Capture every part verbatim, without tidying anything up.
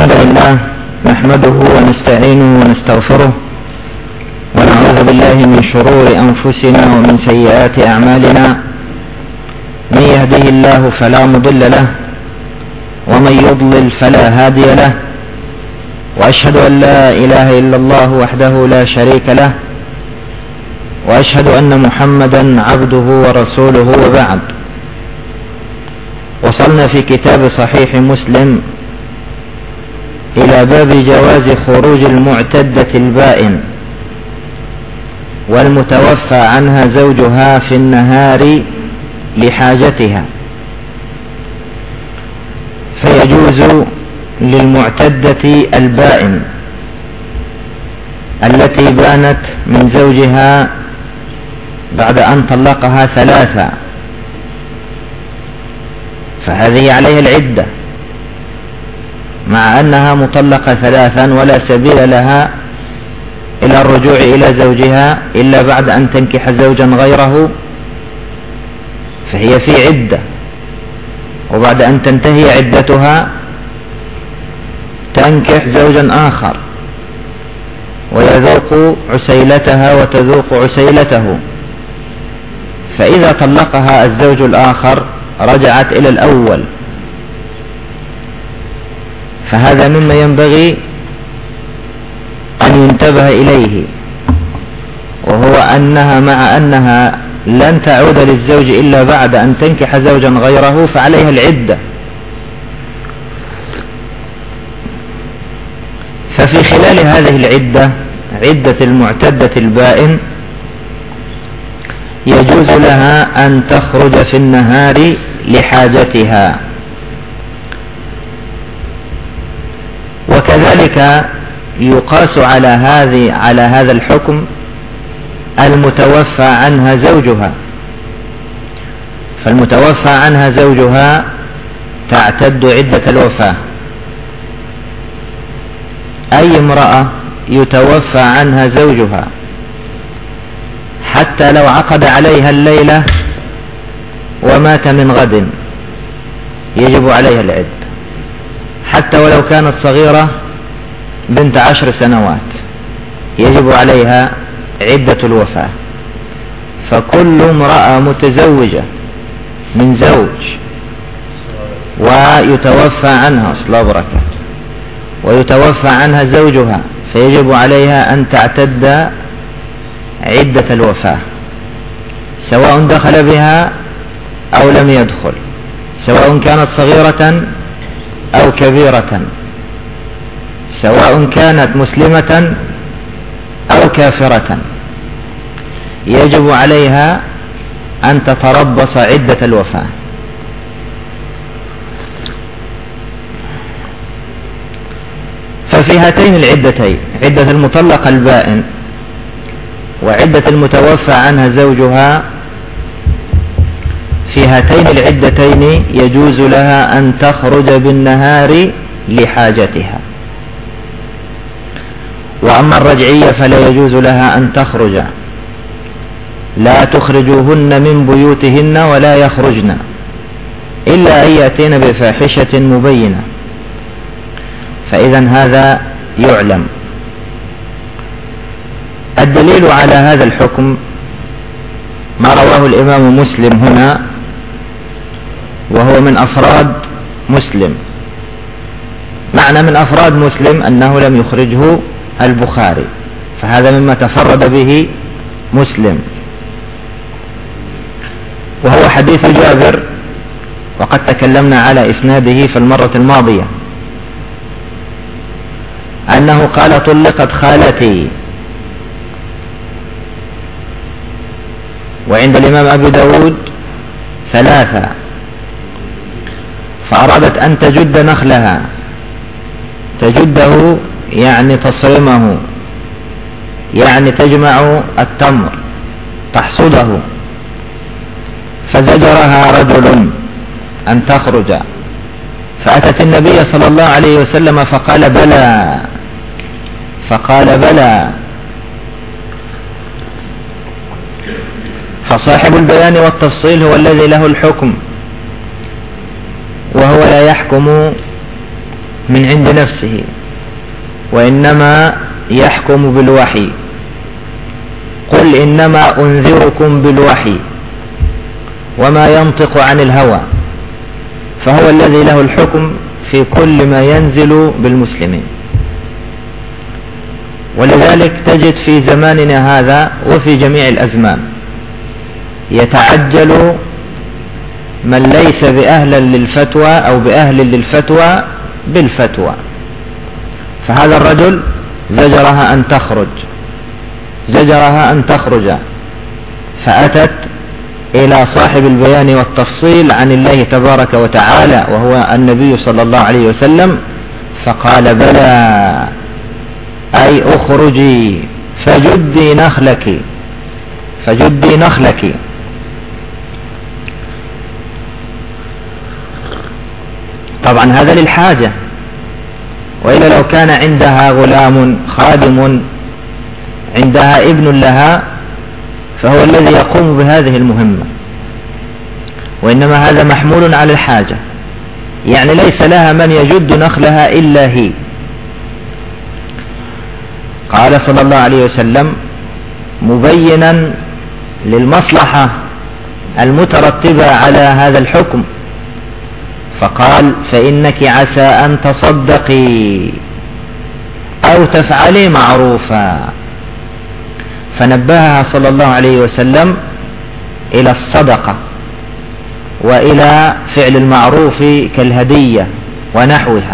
الحمد لله نحمده ونستعينه ونستغفره ونعوذ بالله من شرور أنفسنا ومن سيئات أعمالنا. من يهده الله فلا مضل له ومن يضلل فلا هادي له، وأشهد أن لا إله إلا الله وحده لا شريك له، وأشهد أن محمدا عبده ورسوله. وبعد، وصلنا في كتاب صحيح مسلم إلى باب جواز خروج المعتدة البائن والمتوفى عنها زوجها في النهار لحاجتها، فيجوز للمعتدة البائن التي بانت من زوجها بعد أن طلقها ثلاثة، فهذه عليها العدة مع أنها مطلقة ثلاثا ولا سبيل لها إلى الرجوع إلى زوجها إلا بعد أن تنكح زوجا غيره، فهي في عدة، وبعد أن تنتهي عدتها تنكح زوجا آخر ويذوق عسيلتها وتذوق عسيلته، فإذا طلقها الزوج الآخر رجعت إلى الأول. فهذا مما ينبغي أن ينتبه إليه، وهو أنها مع أنها لن تعود للزوج إلا بعد أن تنكح زوجا غيره فعليها العدة. ففي خلال هذه العدة، عدة المعتدة البائن، يجوز لها أن تخرج في النهار لحاجتها، وكذلك يقاس على هذه على هذا الحكم المتوفى عنها زوجها. فالمتوفى عنها زوجها تعتد عدة الوفاة. أي امرأة يتوفى عنها زوجها حتى لو عقد عليها الليلة ومات من غد يجب عليها العدة، حتى ولو كانت صغيرة بنت عشر سنوات يجب عليها عدة الوفاة. فكل امرأة متزوجة من زوج ويتوفى عنها أصلا بركة ويتوفى عنها زوجها فيجب عليها أن تعتد عدة الوفاة، سواء دخل بها أو لم يدخل، سواء كانت صغيرة أو كبيرة، سواء كانت مسلمة أو كافرة، يجب عليها أن تتربص عدة الوفاة. ففي هاتين العدتين، عدة المطلقة البائن وعدة المتوفى عنها زوجها، في هاتين العدتين يجوز لها أن تخرج بالنهار لحاجتها. وأما الرجعية فلا يجوز لها أن تخرج، لا تخرجوهن من بيوتهن ولا يخرجن إلا أن يأتين بفاحشة مبينة. فإذا هذا يعلم. الدليل على هذا الحكم ما رواه الإمام مسلم هنا، وهو من أفراد مسلم. معنى من أفراد مسلم أنه لم يخرجه البخاري، فهذا مما تفرد به مسلم، وهو حديث جابر، وقد تكلمنا على إسناده في المرة الماضية، أنه قال: طلقت خالتي. وعند الإمام أبي داود ثلاثة، فأرادت أن تجد نخلها، تجده يعني تصرمه، يعني تجمع التمر تحصده، فزجرها رجل أن تخرج، فأتت النبي صلى الله عليه وسلم فقال: بلى فقال بلى فصاحب البيان والتفصيل هو الذي له الحكم، وهو لا يحكم من عند نفسه، وإنما يحكم بالوحي. قل إنما أنذركم بالوحي وما ينطق عن الهوى، فهو الذي له الحكم في كل ما ينزل بالمسلمين. ولذلك تجد في زماننا هذا وفي جميع الأزمان يتعجل من ليس بأهل للفتوى أو بأهل للفتوى بالفتوى، فهذا الرجل زجرها أن تخرج زجرها أن تخرج فأتت إلى صاحب البيان والتفصيل عن الله تبارك وتعالى وهو النبي صلى الله عليه وسلم، فقال بلى، أي أخرجي فجدي نخلك فجدي نخلك. طبعا هذا للحاجة، وإلا لو كان عندها غلام خادم عندها ابن لها فهو الذي يقوم بهذه المهمة، وإنما هذا محمول على الحاجة، يعني ليس لها من يجد نخلها إلا هي. قال صلى الله عليه وسلم مبينا للمصلحة المترتبة على هذا الحكم، فقال فإنك عسى أن تصدقي أو تفعلي معروفا، فنبهها صلى الله عليه وسلم إلى الصدقة وإلى فعل المعروف كالهدية ونحوها.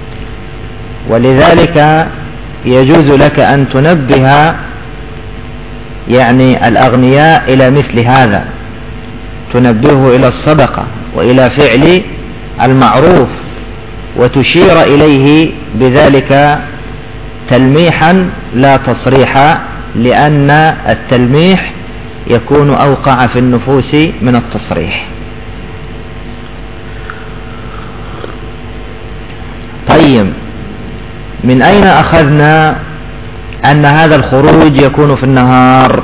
ولذلك يجوز لك أن تنبه يعني الأغنياء إلى مثل هذا، تنبهه إلى الصدقة وإلى فعل المعروف، وتشير إليه بذلك تلميحا لا تصريحا، لأن التلميح يكون أوقع في النفوس من التصريح. طيب، من أين أخذنا أن هذا الخروج يكون في النهار؟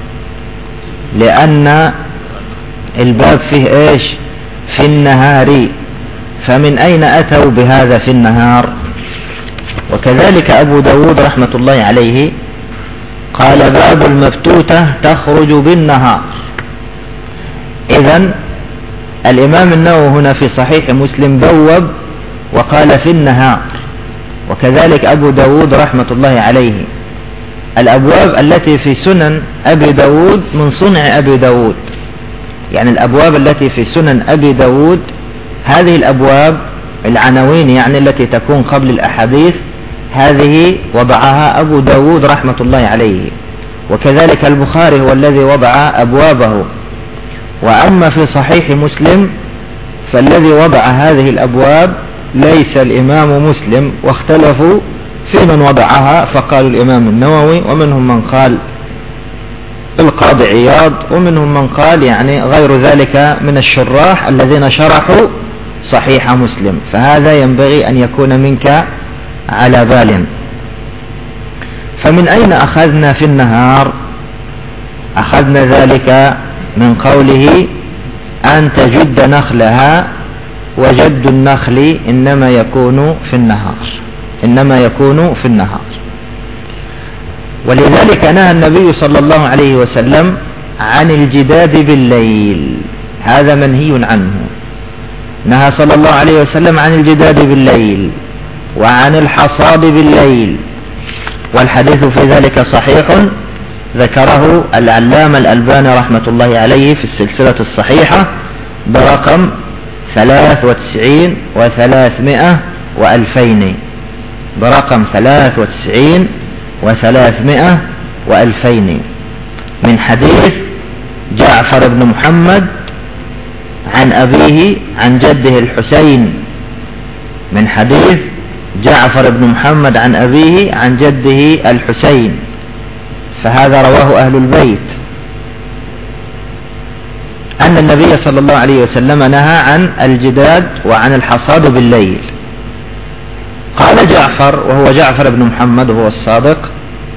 لأن الباب فيه إيش؟ في النهار، فمن أين أتوا بهذا في النهار؟ وكذلك أبو داود رحمة الله عليه قال باب المفتوتة تخرج بالنهار. إذن الإمام النووي هنا في صحيح مسلم بوب وقال في النهار، وكذلك أبو داود رحمة الله عليه. الأبواب التي في سنن أبي داود من صنع أبي داود، يعني الأبواب التي في سنن أبي داود هذه الأبواب العناوين يعني التي تكون قبل الأحاديث هذه وضعها أبو داود رحمة الله عليه، وكذلك البخاري هو الذي وضع أبوابه. وأما في صحيح مسلم فالذي وضع هذه الأبواب ليس الإمام مسلم، واختلفوا في من وضعها، فقال الإمام النووي، ومنهم من قال القاضي عياض، ومنهم من قال يعني غير ذلك من الشراح الذين شرحوا صحيح مسلم. فهذا ينبغي أن يكون منك على بال. فمن أين أخذنا في النهار؟ أخذنا ذلك من قوله أن تجد نخلها، وجد النخل إنما يكون في النهار إنما يكون في النهار. ولذلك نهى النبي صلى الله عليه وسلم عن الجداد بالليل، هذا منهي عنه. نهى صلى الله عليه وسلم عن الجداد بالليل وعن الحصاد بالليل، والحديث في ذلك صحيح، ذكره العلامة الألباني رحمة الله عليه في السلسلة الصحيحة برقم ثلاث وتسعين وثلاثمائة وألفين برقم ثلاث وتسعين وثلاثمائة وألفين من حديث جعفر بن محمد عن أبيه عن جده الحسين من حديث جعفر بن محمد عن أبيه عن جده الحسين، فهذا رواه أهل البيت أن النبي صلى الله عليه وسلم نهى عن الجداد وعن الحصاد بالليل. قال جعفر وهو جعفر بن محمد وهو الصادق: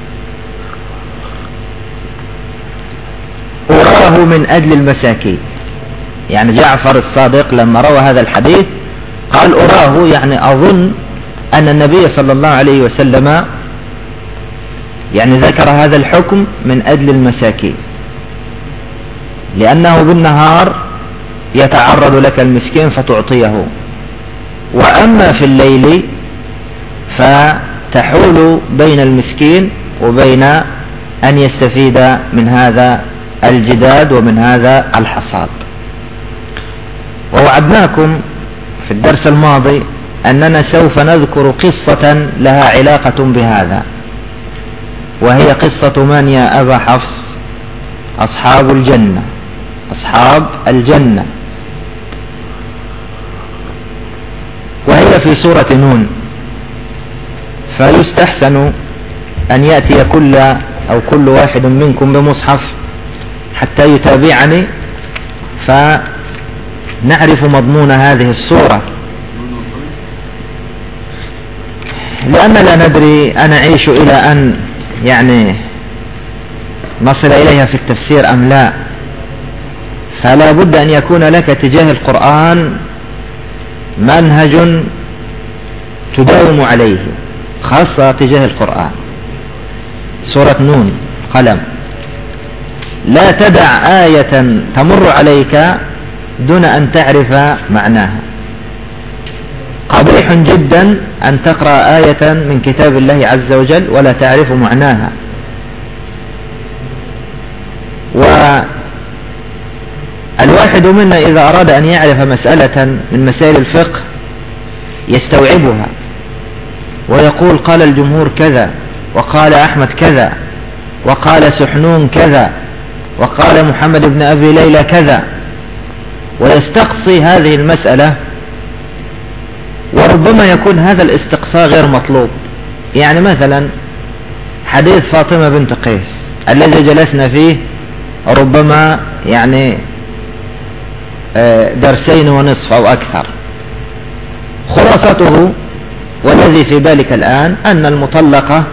أراه من أجل المساكين. يعني جعفر الصادق لما روى هذا الحديث قال أراه، يعني أظن أن النبي صلى الله عليه وسلم يعني ذكر هذا الحكم من أجل المساكين، لأنه بالنهار يتعرض لك المسكين فتعطيه، وأما في الليل فتحول بين المسكين وبين أن يستفيد من هذا الجداد ومن هذا الحصاد. ووعدناكم في الدرس الماضي أننا سوف نذكر قصة لها علاقة بهذا، وهي قصة من يا أبا حفص؟ أصحاب الجنة، أصحاب الجنة، وهي في سورة نون. فيستحسن أن يأتي كل أو كل واحد منكم بمصحف حتى يتابعني فنعرف مضمون هذه السورة، لأن لا ندري أنعيش إلى أن يعني نصل إليها في التفسير أم لا، فلا بد أن يكون لك تجاه القرآن منهج تداوم عليه، خاصة تجاه القرآن. سورة نون قلم، لا تدع آية تمر عليك دون أن تعرف معناها. قبيح جدا أن تقرأ آية من كتاب الله عز وجل ولا تعرف معناها. والواحد منا إذا أراد أن يعرف مسألة من مسائل الفقه يستوعبها ويقول قال الجمهور كذا، وقال أحمد كذا، وقال سحنون كذا، وقال محمد بن أبي ليلى كذا، ويستقصي هذه المسألة. وربما يكون هذا الاستقصاء غير مطلوب. يعني مثلا حديث فاطمة بنت قيس الذي جلسنا فيه ربما يعني درسين ونصف أو أكثر، خلاصته والذي في بالك الآن أن المطلقة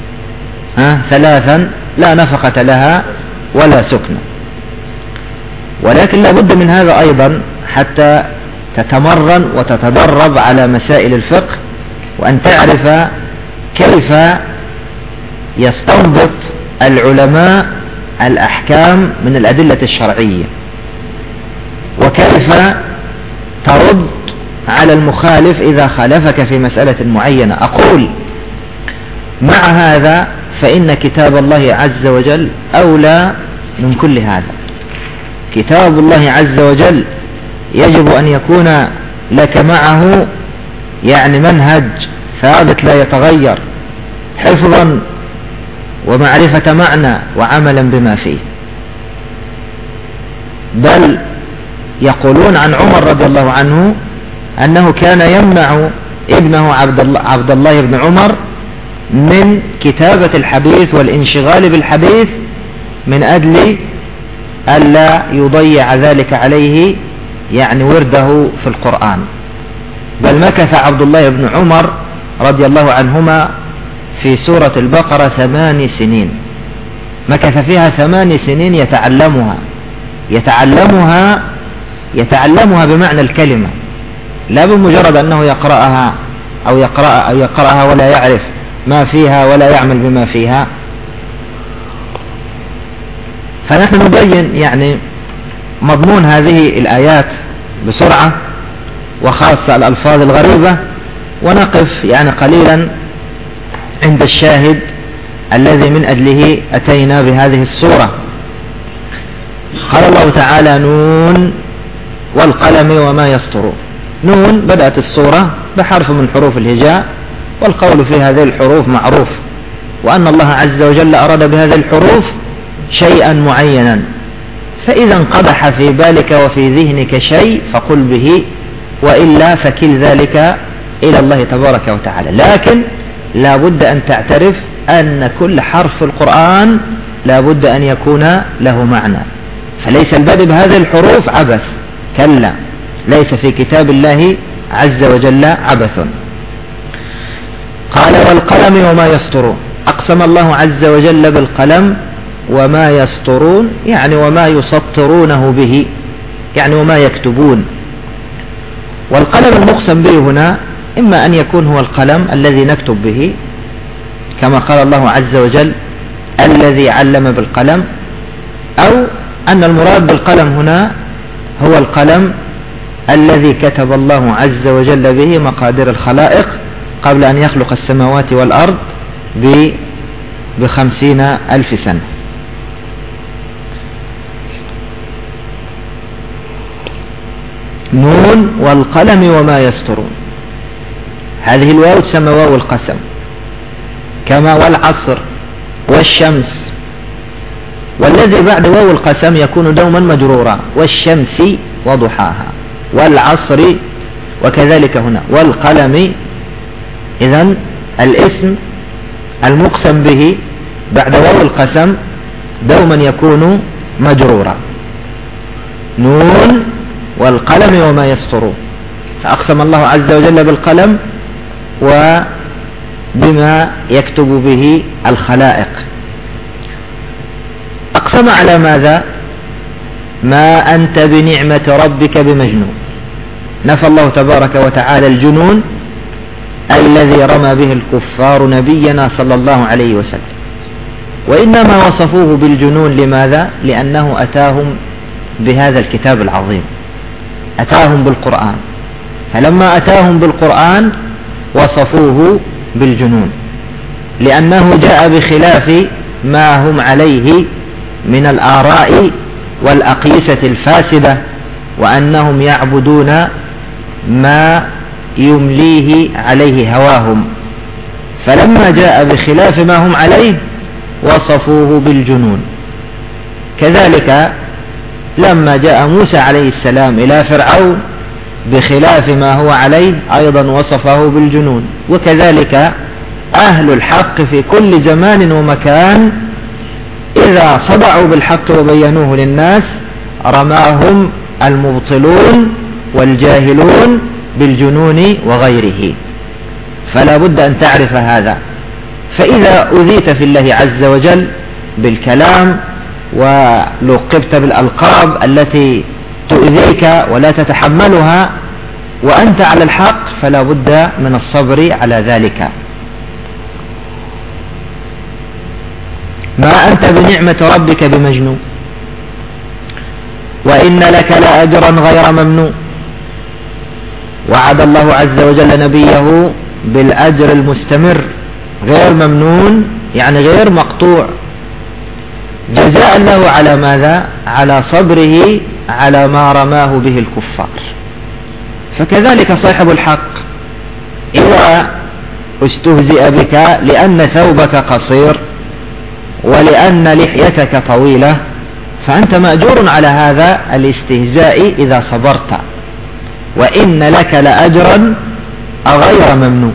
ثلاثا لا نفقة لها ولا سكنة. ولكن لا بد من هذا أيضا حتى تتمرن وتتدرب على مسائل الفقه، وأن تعرف كيف يستنبط العلماء الأحكام من الأدلة الشرعية، وكيف ترد على المخالف إذا خالفك في مسألة معينة. أقول مع هذا فإن كتاب الله عز وجل أولى من كل هذا. كتاب الله عز وجل يجب أن يكون لك معه يعني منهج ثابت لا يتغير، حفظا ومعرفة معنى وعملا بما فيه. بل يقولون عن عمر رضي الله عنه أنه كان يمنع ابنه عبد الله, عبد الله بن عمر من كتابة الحديث والانشغال بالحديث من أجل ألا يضيع ذلك عليه يعني ورده في القرآن. بل مكث عبد الله بن عمر رضي الله عنهما في سورة البقرة ثمان سنين، مكث فيها ثمان سنين يتعلمها يتعلمها يتعلمها بمعنى الكلمة، لا بمجرد أنه يقرأها أو يقرأ أو يقرأها ولا يعرف ما فيها ولا يعمل بما فيها. فنحن نبين يعني مضمون هذه الآيات بسرعة، وخاصة الألفاظ الغريبة، ونقف يعني قليلا عند الشاهد الذي من أجله أتينا بهذه السورة. قال الله تعالى: نون والقلم وما يسطرون. نون بدأت السورة بحرف من حروف الهجاء، والقول في هذه الحروف معروف، وأن الله عز وجل أراد بهذه الحروف شيئا معينا، فإذا انقدح في بالك وفي ذهنك شيء فقل به، وإلا فكل ذلك إلى الله تبارك وتعالى. لكن لا بد أن تعترف أن كل حرف في القرآن لا بد أن يكون له معنى، فليس البدء بهذه الحروف عبث، كلا، ليس في كتاب الله عز وجل عبث. قال: والقلم وما يسطرون. أقسم الله عز وجل بالقلم وما يسطرون، يعني وما يسطرونه به، يعني وما يكتبون. والقلم المقسم به هنا إما أن يكون هو القلم الذي نكتب به كما قال الله عز وجل الذي علم بالقلم، أو أن المراد بالقلم هنا هو القلم الذي كتب الله عز وجل به مقادير الخلائق قبل أن يخلق السماوات والأرض بخمسين ألف سنة. نون والقلم وما يسطرون، هذه الواو تسمى واو القسم، كما والعصر والشمس، والذي بعد واو القسم يكون دوما مجرورا، والشمس وضحاها والعصر، وكذلك هنا والقلم. إذن الاسم المقسم به بعد واو القسم دوما يكون مجرورا، نون والقلم وما يسطرون. فأقسم الله عز وجل بالقلم وبما يكتب به الخلائق. أقسم على ماذا؟ ما أنت بنعمة ربك بمجنون. نفى الله تبارك وتعالى الجنون الذي رمى به الكفار نبينا صلى الله عليه وسلم، وإنما وصفوه بالجنون. لماذا؟ لأنه أتاهم بهذا الكتاب العظيم، أتاهم بالقرآن، فلما أتاهم بالقرآن وصفوه بالجنون، لأنه جاء بخلاف ما هم عليه من الآراء والأقيسة الفاسدة، وأنهم يعبدون ما يمليه عليه هواهم، فلما جاء بخلاف ما هم عليه وصفوه بالجنون. كذلك لما جاء موسى عليه السلام إلى فرعون بخلاف ما هو عليه أيضا وصفه بالجنون. وكذلك أهل الحق في كل زمان ومكان إذا صدعوا بالحق وبينوه للناس رماهم المبطلون والجاهلون بالجنون وغيره. فلا بد أن تعرف هذا. فإذا أذيت في الله عز وجل بالكلام ولقبت بالألقاب التي تؤذيك ولا تتحملها وأنت على الحق، فلا بد من الصبر على ذلك. ما أنت بنعمة ربك بمجنون وإن لك لأجرا غير ممنون. وعد الله عز وجل نبيه بالأجر المستمر غير ممنون، يعني غير مقطوع، جزاء له على ماذا؟ على صبره على ما رماه به الكفار. فكذلك صاحب الحق إذا استهزئ بك لأن ثوبك قصير ولأن لحيتك طويلة فأنت مأجور على هذا الاستهزاء إذا صبرت. وإن لك لأجرا غير ممنون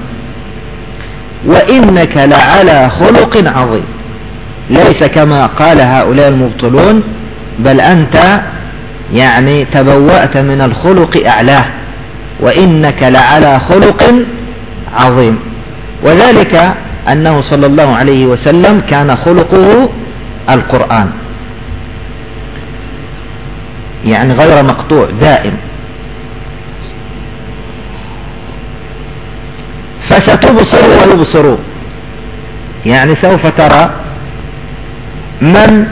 وإنك لعلى خلق عظيم. ليس كما قال هؤلاء المبطلون، بل أنت يعني تبوأت من الخلق أعلاه، وإنك لعلى خلق عظيم. وذلك أنه صلى الله عليه وسلم كان خلقه القرآن، يعني غير مقطوع دائم. فستبصر ويبصرون، يعني سوف ترى من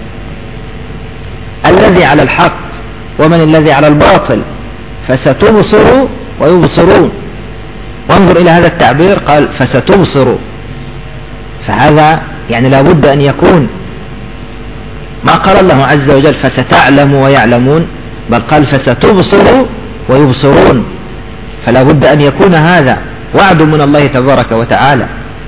الذي على الحق ومن الذي على الباطل. فستبصر ويبصرون. وانظر إلى هذا التعبير، قال فستبصر، فهذا يعني لا بد أن يكون. ما قال الله عز وجل فستعلم ويعلمون، بل قال فستبصر ويبصرون. فلا بد أن يكون هذا وعد من الله تبارك وتعالى.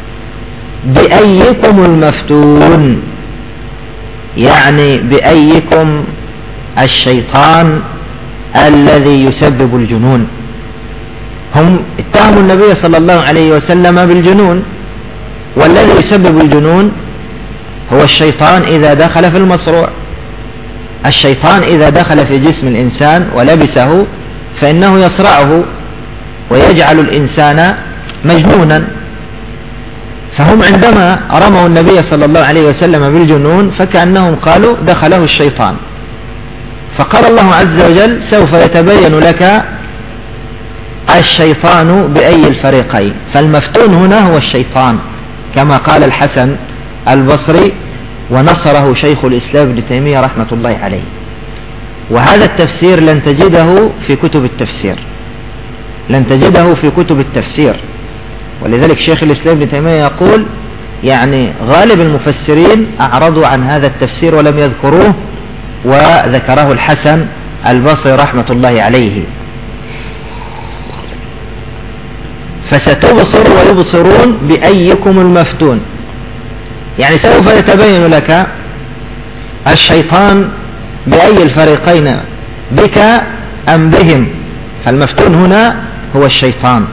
بأيكم المفتون، يعني بأيكم الشيطان الذي يسبب الجنون. هم اتهموا النبي صلى الله عليه وسلم بالجنون، والذي يسبب الجنون هو الشيطان إذا دخل في المصروع. الشيطان إذا دخل في جسم الإنسان ولبسه فإنه يصرعه ويجعل الإنسان مجنونا. فهم عندما رموا النبي صلى الله عليه وسلم بالجنون فكأنهم قالوا دخله الشيطان. فقال الله عز وجل سوف يتبين لك الشيطان بأي الفريقين، فالمفتون هنا هو الشيطان كما قال الحسن البصري ونصره شيخ الإسلام ابن تيمية رحمة الله عليه. وهذا التفسير لن تجده في كتب التفسير، لن تجده في كتب التفسير، ولذلك شيخ الإسلام ابن تيمية يقول يعني غالب المفسرين أعرضوا عن هذا التفسير ولم يذكروه، وذكره الحسن البصري رحمة الله عليه. فستبصر ويبصرون بأيكم المفتون، يعني سوف يتبين لك الشيطان بأي الفريقين، بك أم بهم، فالمفتون هنا هو الشيطان.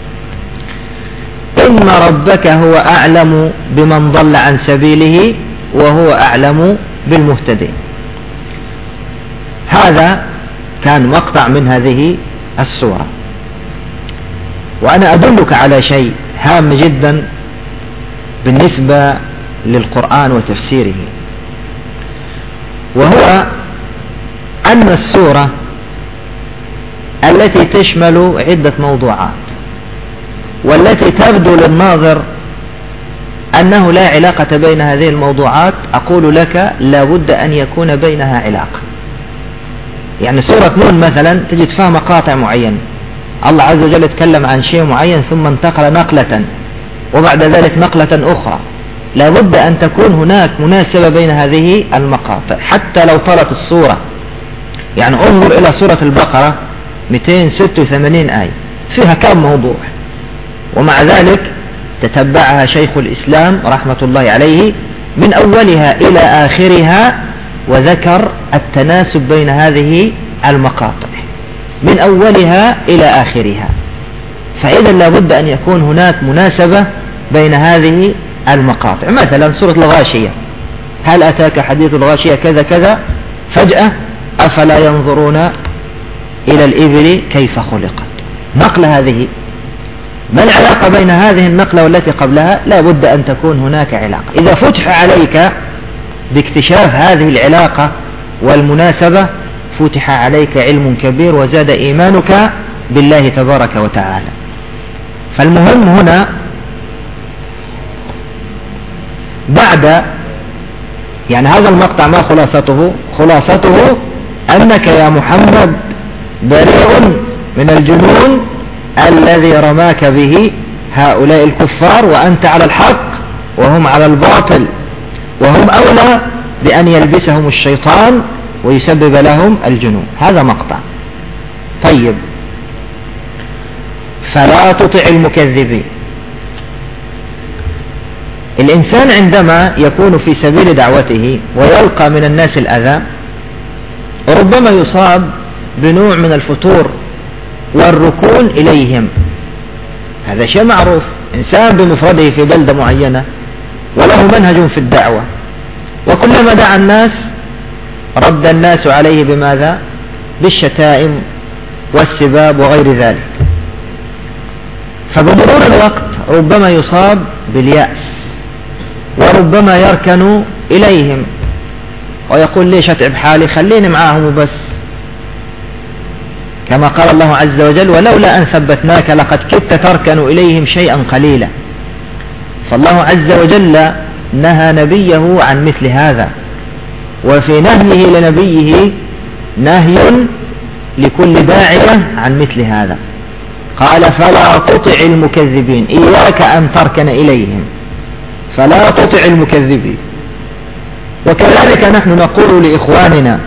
إن ربك هو أعلم بمن ضل عن سبيله وهو أعلم بالمهتدين. هذا كان مقطع من هذه السورة. وأنا أدلك على شيء هام جدا بالنسبة للقرآن وتفسيره، وهو أن السورة التي تشمل عدة موضوعات والتي تبدو للناظر أنه لا علاقة بين هذه الموضوعات، أقول لك لا بد أن يكون بينها علاقة. يعني سورة نون مثلا تجد فيها مقاطع معينة، الله عز وجل يتكلم عن شيء معين ثم انتقل نقلة وبعد ذلك نقلة أخرى، لا بد أن تكون هناك مناسبة بين هذه المقاطع حتى لو طالت السورة. يعني انظر إلى سورة البقرة مئتين وستة وثمانين آية، فيها كم موضوع، ومع ذلك تتبعها شيخ الإسلام رحمة الله عليه من أولها إلى آخرها وذكر التناسب بين هذه المقاطع من أولها إلى آخرها. فإذا لابد أن يكون هناك مناسبة بين هذه المقاطع. مثلا سورة الغاشية، هل أتاك حديث الغاشية كذا كذا، فجأة أفلا ينظرون إلى الإبل كيف خلقت، نقلة هذه. ما العلاقة بين هذه النقلة والتي قبلها؟ لا بد أن تكون هناك علاقة. إذا فتح عليك باكتشاف هذه العلاقة والمناسبة فتح عليك علم كبير وزاد إيمانك بالله تبارك وتعالى. فالمهم هنا بعد يعني هذا المقطع ما خلاصته؟ خلاصته أنك يا محمد بريء من الجنون الذي رماك به هؤلاء الكفار، وأنت على الحق وهم على الباطل، وهم أولى بأن يلبسهم الشيطان ويسبب لهم الجنون. هذا مقطع. طيب، فلا تطع المكذبين. الإنسان عندما يكون في سبيل دعوته ويلقى من الناس الأذى ربما يصاب بنوع من الفتور والركون إليهم، هذا شيء معروف. إنسان بمفرده في بلدة معينة وله منهج في الدعوة، وكلما دعا الناس رد الناس عليه بماذا؟ بالشتائم والسباب وغير ذلك. فبمرور الوقت ربما يصاب باليأس، وربما يركن إليهم ويقول ليش أتعب حالي، خليني معاهم وبس، كما قال الله عز وجل ولولا أن ثبتناك لقد كدت تركن إليهم شيئا قليلا. فالله عز وجل نهى نبيه عن مثل هذا، وفي نهيه لنبيه نهي لكل داعية عن مثل هذا. قال فلا تطع المكذبين، إياك أن تركن إليهم، فلا تطع المكذبين. وكذلك نحن نقول لإخواننا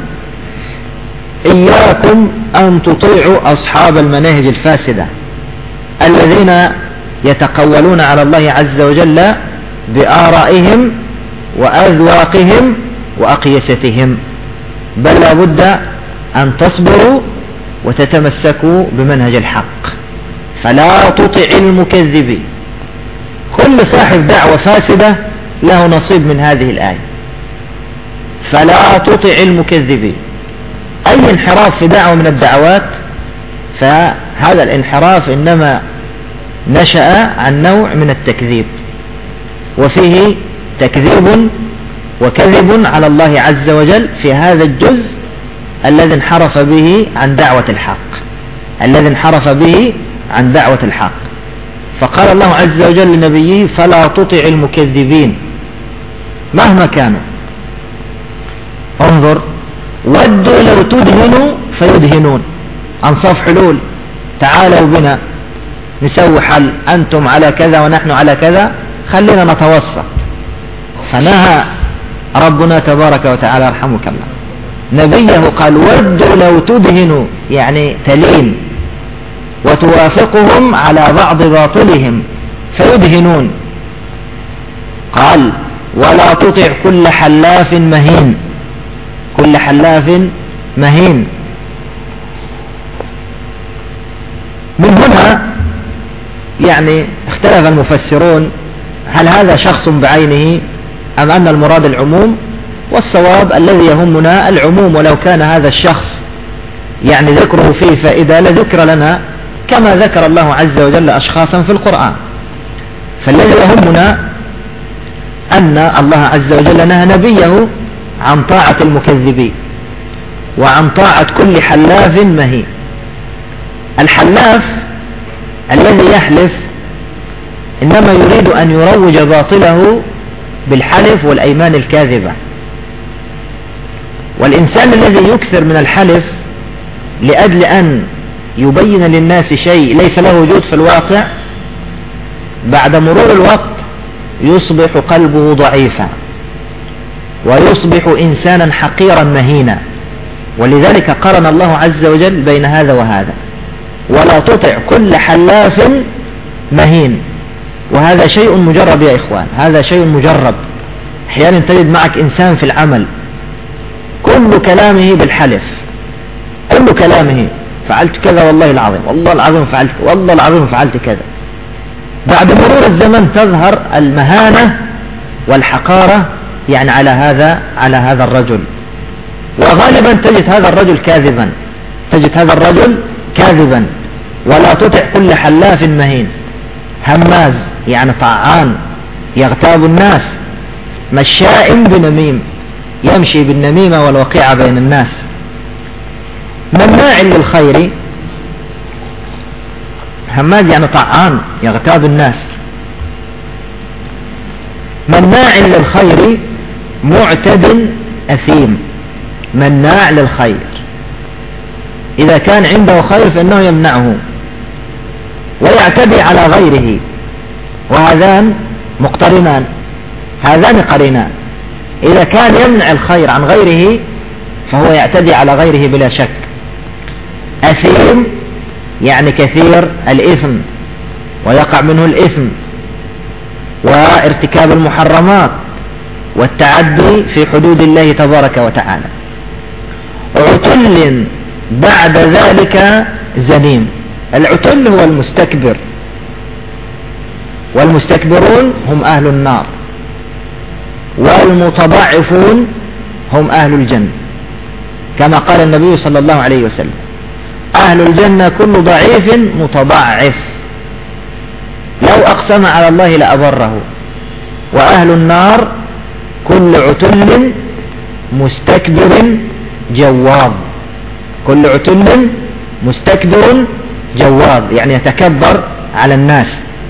إياكم أن تطيعوا أصحاب المناهج الفاسدة الذين يتقولون على الله عز وجل بآرائهم وأذواقهم وأقيستهم، بل لا بد أن تصبروا وتتمسكوا بمنهج الحق. فلا تطع المكذبين. كل صاحب دعوة فاسدة له نصيب من هذه الآية، فلا تطع المكذبين. أي انحراف في دعوة من الدعوات فهذا الانحراف إنما نشأ عن نوع من التكذيب، وفيه تكذيب وكذب على الله عز وجل في هذا الجزء الذي انحرف به عن دعوة الحق، الذي انحرف به عن دعوة الحق. فقال الله عز وجل لنبيه فلا تطع المكذبين مهما كانوا. انظر، ودوا لو تدهنوا فيدهنون، أنصاف حلول، تعالوا بنا نسوي حل، أنتم على كذا ونحن على كذا، خلينا نتوسط. فنهى ربنا تبارك وتعالى رحمك الله نبيه قال ودوا لو تدهنوا، يعني تلين وتوافقهم على بعض باطلهم فيدهنون. قال ولا تطع كل حلاف مهين، كل حلاف مهين. من هنا يعني اختلف المفسرون هل هذا شخص بعينه أم أن المراد العموم، والصواب الذي يهمنا العموم، ولو كان هذا الشخص يعني ذكره فيه فائدة لذكر لنا كما ذكر الله عز وجل أشخاصا في القرآن. فالذي يهمنا أن الله عز وجل نهى نبيه عن طاعة المكذبين وعن طاعة كل حلاف مهين. الحلاف الذي يحلف إنما يريد أن يروج باطله بالحلف والأيمان الكاذبة، والإنسان الذي يكثر من الحلف لأجل أن يبين للناس شيء ليس له وجود في الواقع، بعد مرور الوقت يصبح قلبه ضعيفا ويصبح إنسانا حقيرا مهينا. ولذلك قرن الله عز وجل بين هذا وهذا، ولا تطع كل حلاف مهين. وهذا شيء مجرب يا إخوان، هذا شيء مجرب. أحيانا تجد معك إنسان في العمل كل كلامه بالحلف، كل كلامه فعلت كذا والله العظيم، والله العظيم فعلت، والله العظيم فعلت كذا. بعد مرور الزمن تظهر المهانة والحقارة يعني على هذا على هذا الرجل، وغالبا تجد هذا الرجل كاذبا، تجد هذا الرجل كاذبا. ولا تطع كل حلاف مهين، هماز يعني طعان يغتاب الناس، مشاء بنميم يمشي بالنميمة والوقيعة بين الناس، مناع للخير. هماز يعني طعان يغتاب الناس، مناع للخير معتد أثيم. مناع للخير إذا كان عنده خير فإنه يمنعه ويعتدي على غيره، وهذان مقترنان، هذان قرينان. إذا كان يمنع الخير عن غيره فهو يعتدي على غيره بلا شك. أثيم يعني كثير الإثم ويقع منه الإثم وارتكاب المحرمات والتعدي في حدود الله تبارك وتعالى. عتل بعد ذلك زنيم. العتل هو المستكبر، والمستكبرون هم أهل النار، والمتضعفون هم أهل الجنة، كما قال النبي صلى الله عليه وسلم أهل الجنة كل ضعيف متضعف لو أقسم على الله لأبره، وأهل النار كل عتل مستكبر جواظ. كل عتل مستكبر جواظ يعني يتكبر على الناس.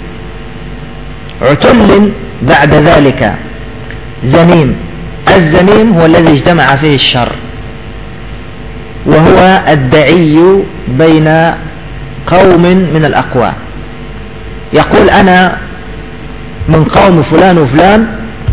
عتل بعد ذلك زنيم. الزنيم هو الذي اجتمع فيه الشر، وهو الدعي بين قوم من الأقوام، يقول أنا من قوم فلان وفلان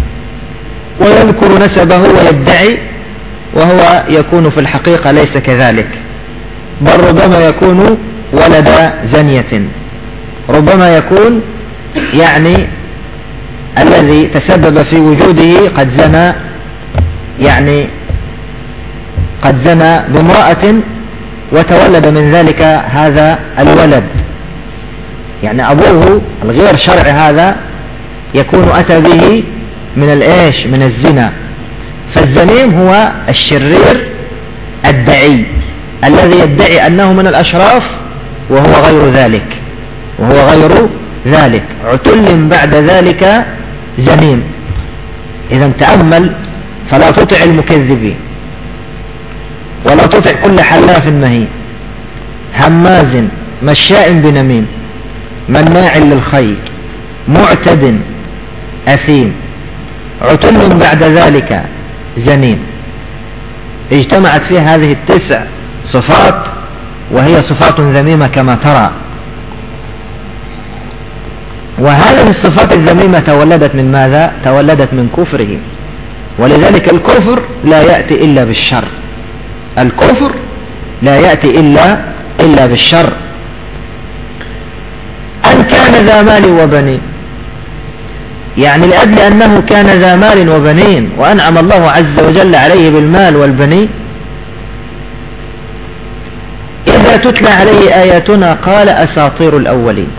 ويذكر نسبه ويدعي، وهو يكون في الحقيقة ليس كذلك، بل ربما يكون ولد زنية، ربما يكون يعني الذي تسبب في وجوده قد زنى، يعني قد زنى بامرأة وتولد من ذلك هذا الولد، يعني أبوه الغير شرعي هذا يكون أتى به من الإيش من الزنا. فالزنيم هو الشرير الدعي الذي يدعي أنه من الأشراف وهو غير ذلك، وهو غير ذلك. عتل بعد ذلك زنيم. إذا تأمل، فلا تطع المكذبين، ولا تطع كل حلاف مهين، هماز مشاء بنميم. مناع للخير معتد أثيم عتل بعد ذلك زنيم. اجتمعت فيه هذه التسع صفات وهي صفات ذميمة كما ترى. وهذه الصفات الذميمة تولدت من ماذا؟ تولدت من كفره. ولذلك الكفر لا يأتي إلا بالشر، الكفر لا يأتي إلا إلا بالشر. أن كان ذا مال وبنين، يعني لأجل أنه كان ذا مال وبنين وأنعم الله عز وجل عليه بالمال والبنين، إذا تتلى عليه آياتنا قال أساطير الأولين.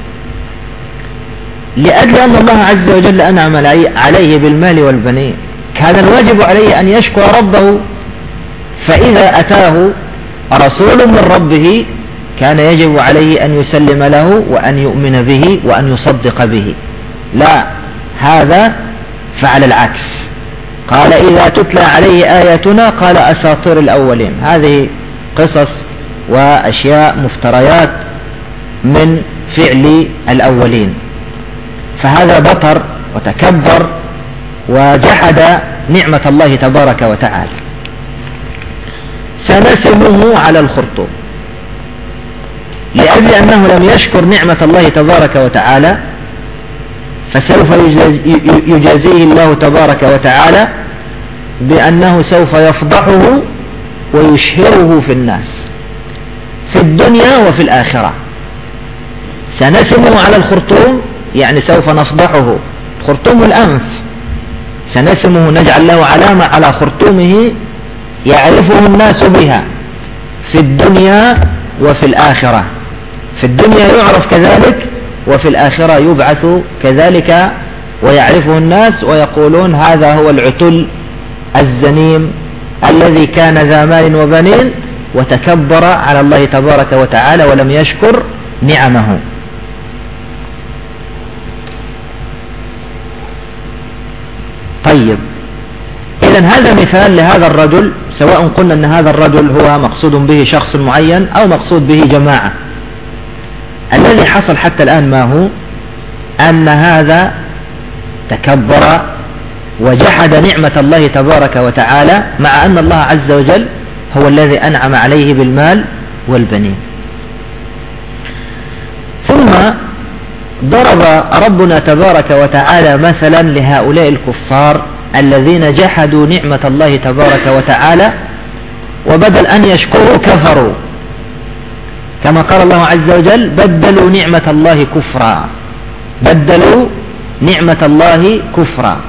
لأجل أن الله عز وجل أنعم عليه بالمال والبنين كان الواجب عليه أن يشكر ربه، فإذا أتاه رسول من ربه كان يجب عليه أن يسلم له وأن يؤمن به وأن يصدق به. لا، هذا فعل العكس، قال إذا تتلى عليه آياتنا قال أساطير الأولين. هذه قصص وأشياء مفتريات من فعل الأولين، فهذا بطر وتكبر وجحد نعمة الله تبارك وتعالى. سنسمه على الخرطوم، لأجل أنه لم يشكر نعمة الله تبارك وتعالى فسوف يجازيه الله تبارك وتعالى بأنه سوف يفضحه ويشهره في الناس في الدنيا وفي الآخرة. سنسمه على الخرطوم يعني سوف نفضحه، خرطوم الأنف، سنسمه نجعل له علامة على خرطومه يعرفه الناس بها في الدنيا وفي الآخرة. في الدنيا يعرف كذلك وفي الآخرة يبعث كذلك ويعرفه الناس ويقولون هذا هو العتل الزنيم الذي كان ذا مال وبنين وتكبر على الله تبارك وتعالى ولم يشكر نعمه. طيب، إذن هذا مثال لهذا الرجل، سواء قلنا أن هذا الرجل هو مقصود به شخص معين أو مقصود به جماعة. الذي حصل حتى الآن ما هو؟ أن هذا تكبر وجحد نعمة الله تبارك وتعالى مع أن الله عز وجل هو الذي أنعم عليه بالمال والبنين. ثم ضرب ربنا تبارك وتعالى مثلا لهؤلاء الكفار الذين جحدوا نعمة الله تبارك وتعالى وبدل أن يشكروا كفروا، كما قال الله عز وجل بدلوا نعمة الله كفرا، بدلوا نعمة الله كفرا.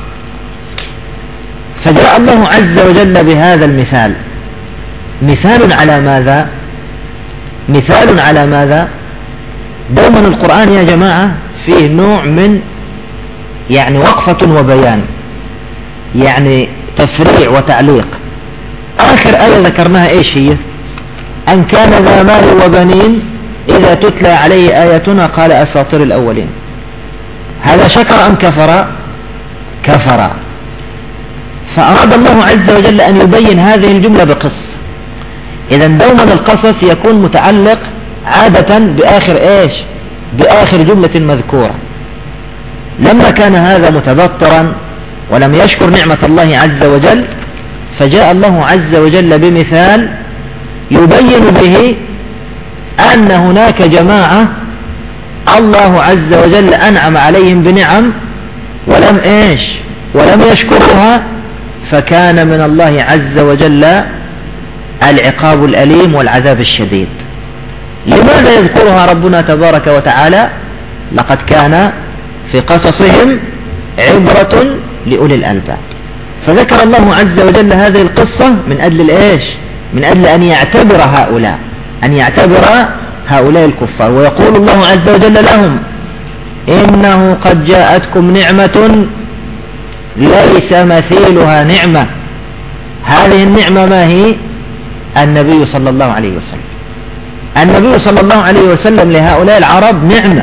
فجاء الله عز وجل بهذا المثال، مثال على ماذا؟ مثال على ماذا؟ دوما القرآن يا جماعة فيه نوع من يعني وقفة وبيان، يعني تفريع وتعليق. آخر آية ذكرناها إيش هي؟ أن كان ذا مال وبنين إذا تتلى عليه آياتنا قال أساطير الأولين. هذا شكر أم كفر؟ كفر. فأراد الله عز وجل أن يبين هذه الجملة بقصة. إذا دوما القصص يكون متعلق عادة بآخر إيش؟ بآخر جملة مذكورة. لما كان هذا متبطرا ولم يشكر نعمة الله عز وجل فجاء الله عز وجل بمثال يبين به أن هناك جماعة الله عز وجل أنعم عليهم بنعم ولم إيش؟ ولم يشكرها، فكان من الله عز وجل العقاب الأليم والعذاب الشديد. لماذا يذكرها ربنا تبارك وتعالى؟ لقد كان في قصصهم عبرة لأولي الألباب. فذكر الله عز وجل هذه القصة من أجل الإيش؟ من أجل أن يعتبر هؤلاء، أن يعتبر هؤلاء الكفار، ويقول الله عز وجل لهم إنه قد جاءتكم نعمة ليس مثيلها نعمة. هذه النعمة ما هي؟ النبي صلى الله عليه وسلم. النبي صلى الله عليه وسلم لهؤلاء العرب نعمة،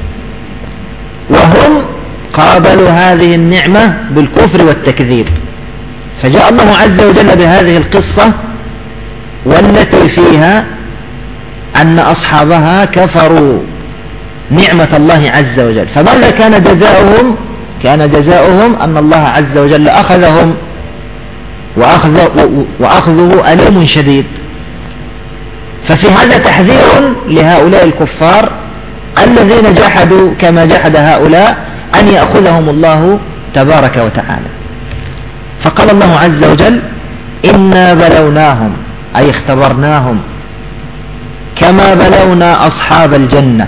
وهم قابلوا هذه النعمة بالكفر والتكذيب. فجاء الله عز وجل بهذه القصة والتي فيها أن أصحابها كفروا نعمة الله عز وجل. فماذا كان جزاؤهم؟ كان جزاؤهم أن الله عز وجل أخذهم وأخذ وأخذه أليم شديد. ففي هذا تحذير لهؤلاء الكفار الذين جحدوا كما جحد هؤلاء أن يأخذهم الله تبارك وتعالى. فقال الله عز وجل إنا بلوناهم أي اختبرناهم كما بلونا أصحاب الجنة.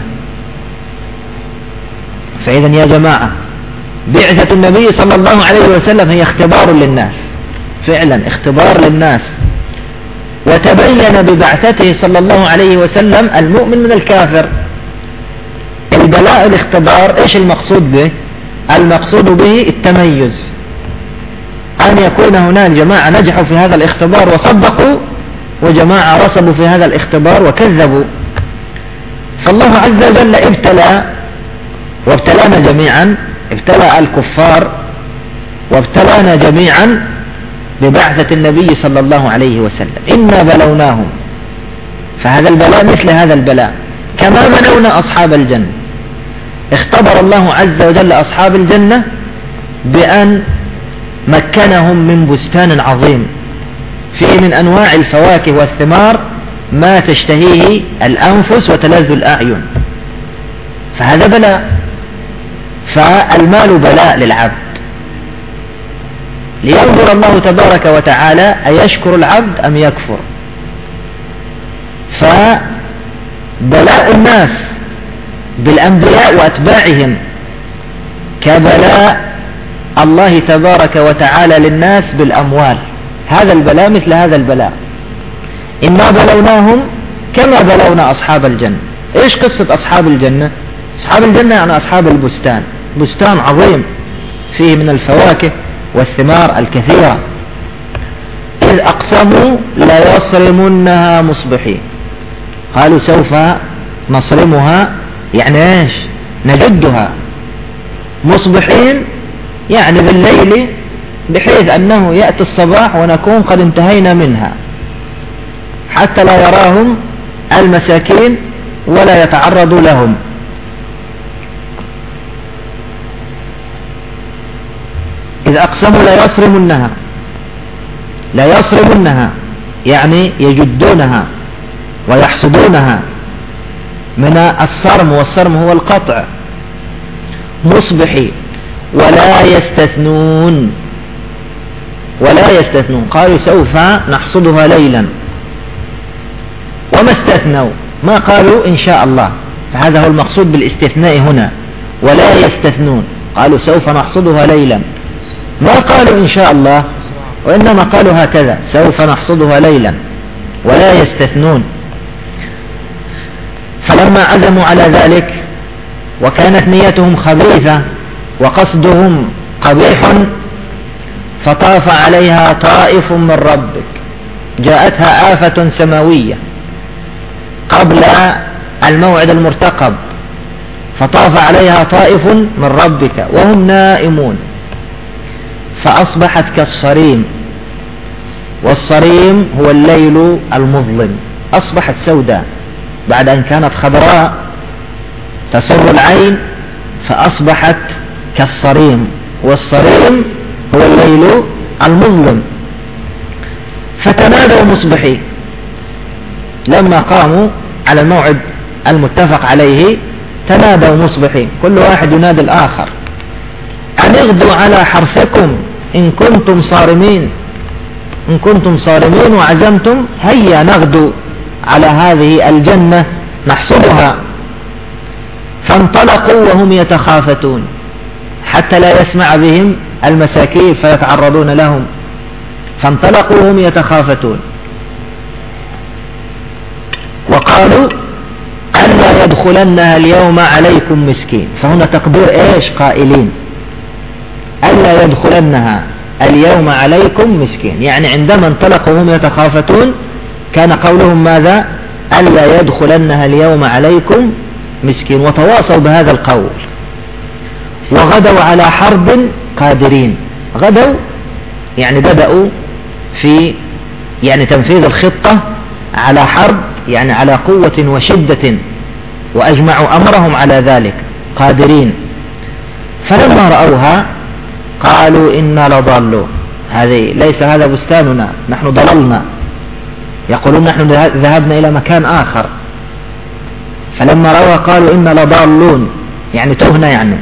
فإذا يا جماعة بعثة النبي صلى الله عليه وسلم هي اختبار للناس، فعلا اختبار للناس. وتبين ببعثته صلى الله عليه وسلم المؤمن من الكافر. البلاء الاختبار ايش المقصود به؟ المقصود به التميز، أن يكون هناك جماعة نجحوا في هذا الاختبار وصدقوا، وجماعة رسبوا في هذا الاختبار وكذبوا. فالله عز وجل ابتلى وابتلانا جميعا، ابتلى الكفار وابتلانا جميعا ببعثة النبي صلى الله عليه وسلم. إنا بلوناهم، فهذا البلاء مثل هذا البلاء كما بلونا أصحاب الجنة. اختبر الله عز وجل أصحاب الجنة بأن مكنهم من بستان عظيم فيه من أنواع الفواكه والثمار ما تشتهيه الأنفس وتلذ الأعين، فهذا بلاء. فالمال بلاء للعبد لينظر الله تبارك وتعالى أيشكر العبد أم يكفر. فبلاء الناس بالأنبياء وأتباعهم كبلاء الله تبارك وتعالى للناس بالأموال. هذا البلاء مثل هذا البلاء. إنا بلوناهم كما بلونا أصحاب الجنة. إيش قصة أصحاب الجنة؟ أصحاب الجنة يعني أصحاب البستان، بستان عظيم فيه من الفواكه والثمار الكثيرة. إذ أقسموا لا يصرمنها مصبحين، قالوا سوف نصرمها يعني إيش؟ نجدها مصبحين يعني بالليل، بحيث أنه يأتي الصباح ونكون قد انتهينا منها حتى لا يراهم المساكين ولا يتعرضوا لهم. إذ أقسموا لا يصرمنها، لا يصرمنها يعني يجدونها ويحصدونها من الصرم، والصرم هو القطع. مصبحي ولا يستثنون، ولا يستثنون قالوا سوف نحصدها ليلا، وما استثنوا ما قالوا إن شاء الله. فهذا هو المقصود بالاستثناء هنا، ولا يستثنون قالوا سوف نحصدها ليلا، ما قالوا إن شاء الله وإنما قالوا هكذا سوف نحصدها ليلا ولا يستثنون. فلما عزموا على ذلك وكانت نيتهم خبيثة وقصدهم قبيح فطاف عليها طائف من ربك، جاءتها آفة سماوية قبل الموعد المرتقب، فطاف عليها طائف من ربك وهم نائمون فأصبحت كالصريم، والصريم هو الليل المظلم. أصبحت سوداء بعد أن كانت خضراء تسر العين، فأصبحت كالصريم، والصريم هو الليل المظلم. فتنادوا مصبحين لما قاموا على الموعد المتفق عليه، تنادوا مصبحين كل واحد ينادي الآخر أن اغدوا على حرثكم إن كنتم صارمين، إن كنتم صارمين وعزمتم هيا نغدو على هذه الجنة نحصدها. فانطلقوا وهم يتخافتون حتى لا يسمع بهم المساكين فيتعرضون لهم، فانطلقوا وهم يتخافتون وقالوا ألا يدخلنها اليوم عليكم مسكين. فهنا تقدير إيش؟ قائلين ألا يدخلنها اليوم عليكم مسكين، يعني عندما انطلقوا وهم يتخافتون كان قولهم ماذا؟ ألا يدخلنها اليوم عليكم مسكين، وتواصوا بهذا القول. وغدوا على حرب قادرين، غدوا يعني بدأوا في يعني تنفيذ الخطة على حرب، يعني على قوة وشدة وأجمعوا أمرهم على ذلك قادرين. فلما رأوها قالوا إنا لضالون، هذه ليس هذا بستاننا، نحن ضللنا. يقولون نحن ذهبنا إلى مكان آخر. فلما رأوها قالوا إنا لضالون، يعني تهنا يعني.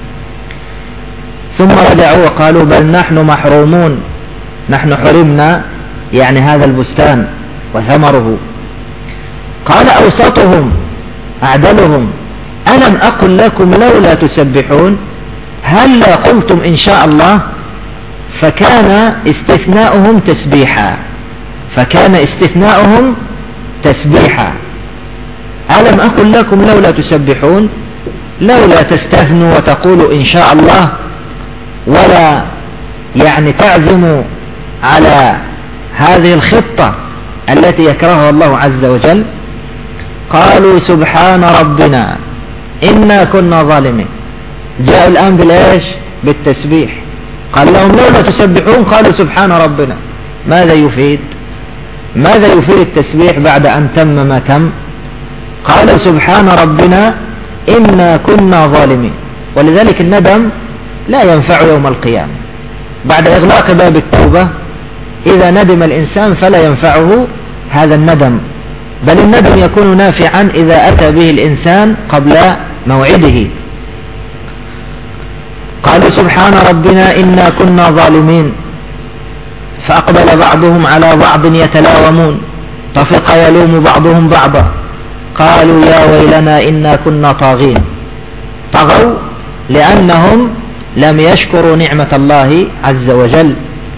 ثم رجعوا وقالوا بل نحن محرومون، نحن حرمنا يعني هذا البستان وثمره. قال أوسطهم أعدلهم ألم أقل لكم لولا تسبحون هل لا قلتم إن شاء الله. فكان استثناؤهم تسبيحا، فكان استثناؤهم تسبيحا. ألم أقل لكم لولا تسبحون، لولا تستثنوا وتقولوا إن شاء الله، ولا يعني تعزموا على هذه الخطة التي يكرهها الله عز وجل. قالوا سبحان ربنا إنا كنا ظالمين. جاءوا الآن بالإيش؟ بالتسبيح. قال لهم لولا تسبحون، قالوا سبحان ربنا. ماذا يفيد؟ ماذا يفيد التسبيح بعد أن تم ما تم؟ قالوا سبحان ربنا إنا كنا ظالمين. ولذلك الندم لا ينفع يوم القيامة. بعد إغلاق باب التوبة إذا ندم الإنسان فلا ينفعه هذا الندم، بل الندم يكون نافعا إذا أتى به الإنسان قبل موعده. قالوا سبحان ربنا إنا كنا ظالمين. فأقبل بعضهم على بعض يتلاومون، طفق يلوم بعضهم بعضا. قالوا يا ويلنا إنا كنا طاغين. طغوا لأنهم لم يشكروا نعمة الله عز وجل.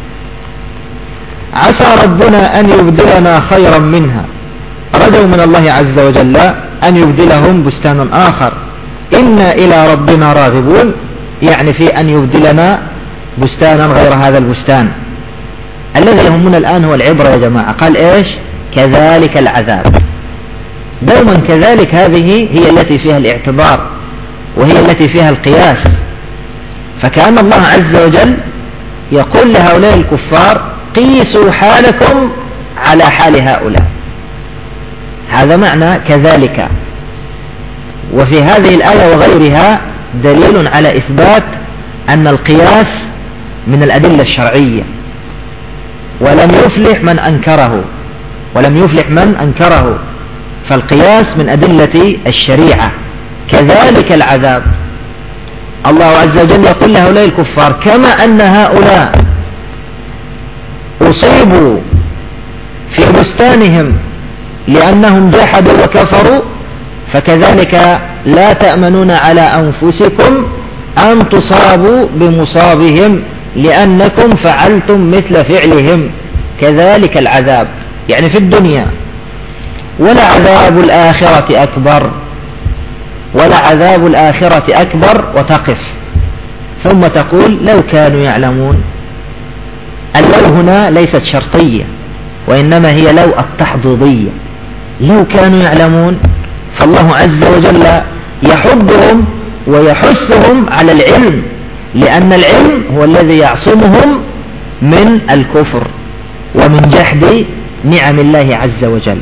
عسى ربنا أن يبدلنا خيرا منها، رجوا من الله عز وجل أن يبدلهم بستانا آخر. إنا إلى ربنا راغبون، يعني في أن يبدلنا بستانا غير هذا البستان. الذي يهمنا الآن هو العبرة يا جماعة. قال إيش؟ كذلك العذاب. دوما كذلك هذه هي التي فيها الاعتبار وهي التي فيها القياس. فكأن الله عز وجل يقول لهؤلاء الكفار قيسوا حالكم على حال هؤلاء. هذا معنى كذلك. وفي هذه الآية وغيرها دليل على إثبات أن القياس من الأدلة الشرعية، ولم يفلح من أنكره ولم يفلح من أنكره فالقياس من أدلة الشريعة. كذلك العذاب. الله عز وجل يقول لهؤلاء الكفار كما أن هؤلاء أصيبوا في بستانهم لأنهم جحدوا وكفروا، فكذلك لا تأمنون على أنفسكم أن تصابوا بمصابهم لأنكم فعلتم مثل فعلهم. كذلك العذاب يعني في الدنيا. ولعذاب الآخرة أكبر، ولعذاب الآخرة أكبر، وتقف ثم تقول لو كانوا يعلمون. اللو هنا ليست شرطية، وإنما هي لو التحضيضية. لو كانوا يعلمون، فالله عز وجل يحضهم ويحثهم على العلم، لأن العلم هو الذي يعصمهم من الكفر ومن جحد نعم الله عز وجل.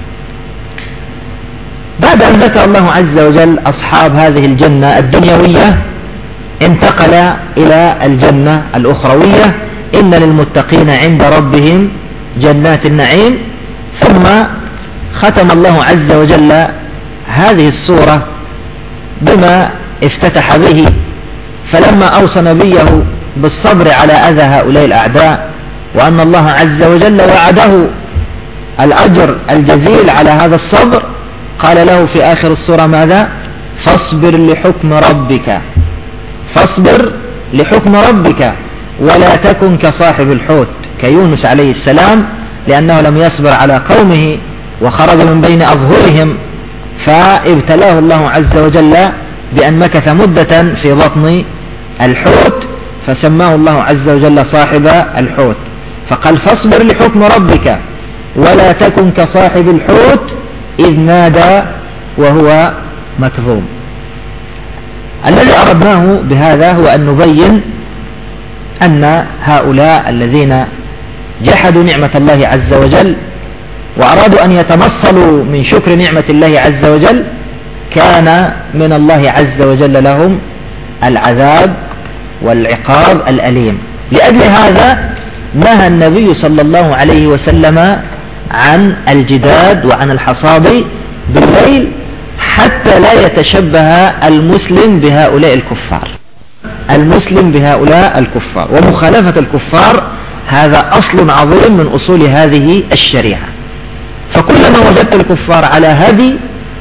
بعد أن ذكر الله عز وجل أصحاب هذه الجنة الدنيوية انتقل إلى الجنة الأخروية. إن للمتقين عند ربهم جنات النعيم. ثم ختم الله عز وجل هذه السورة بما افتتح به، فلما أوصى نبيه بالصبر على أذى هؤلاء الأعداء، وأن الله عز وجل وعده الأجر الجزيل على هذا الصبر، قال له في آخر السورة ماذا؟ فاصبر لحكم ربك، فاصبر لحكم ربك ولا تكن كصاحب الحوت، كيونس عليه السلام، لأنه لم يصبر على قومه وخرج من بين أظهرهم، فابتلاه الله عز وجل بأن مكث مدة في بطن الحوت، فسماه الله عز وجل صاحب الحوت. فقال فاصبر لحكم ربك ولا تكن كصاحب الحوت إذ نادى وهو مكظوم. الذي أردناه بهذا هو أن نبين أن هؤلاء الذين جحدوا نعمة الله عز وجل وأرادوا أن يتمصلوا من شكر نعمة الله عز وجل، كان من الله عز وجل لهم العذاب والعقاب الأليم. لأجل هذا نهى النبي صلى الله عليه وسلم عن الجداد وعن الحصاد بالليل حتى لا يتشبه المسلم بهؤلاء الكفار المسلم بهؤلاء الكفار ومخالفة الكفار هذا أصل عظيم من أصول هذه الشريعة. فكلما وجدت الكفار على هدي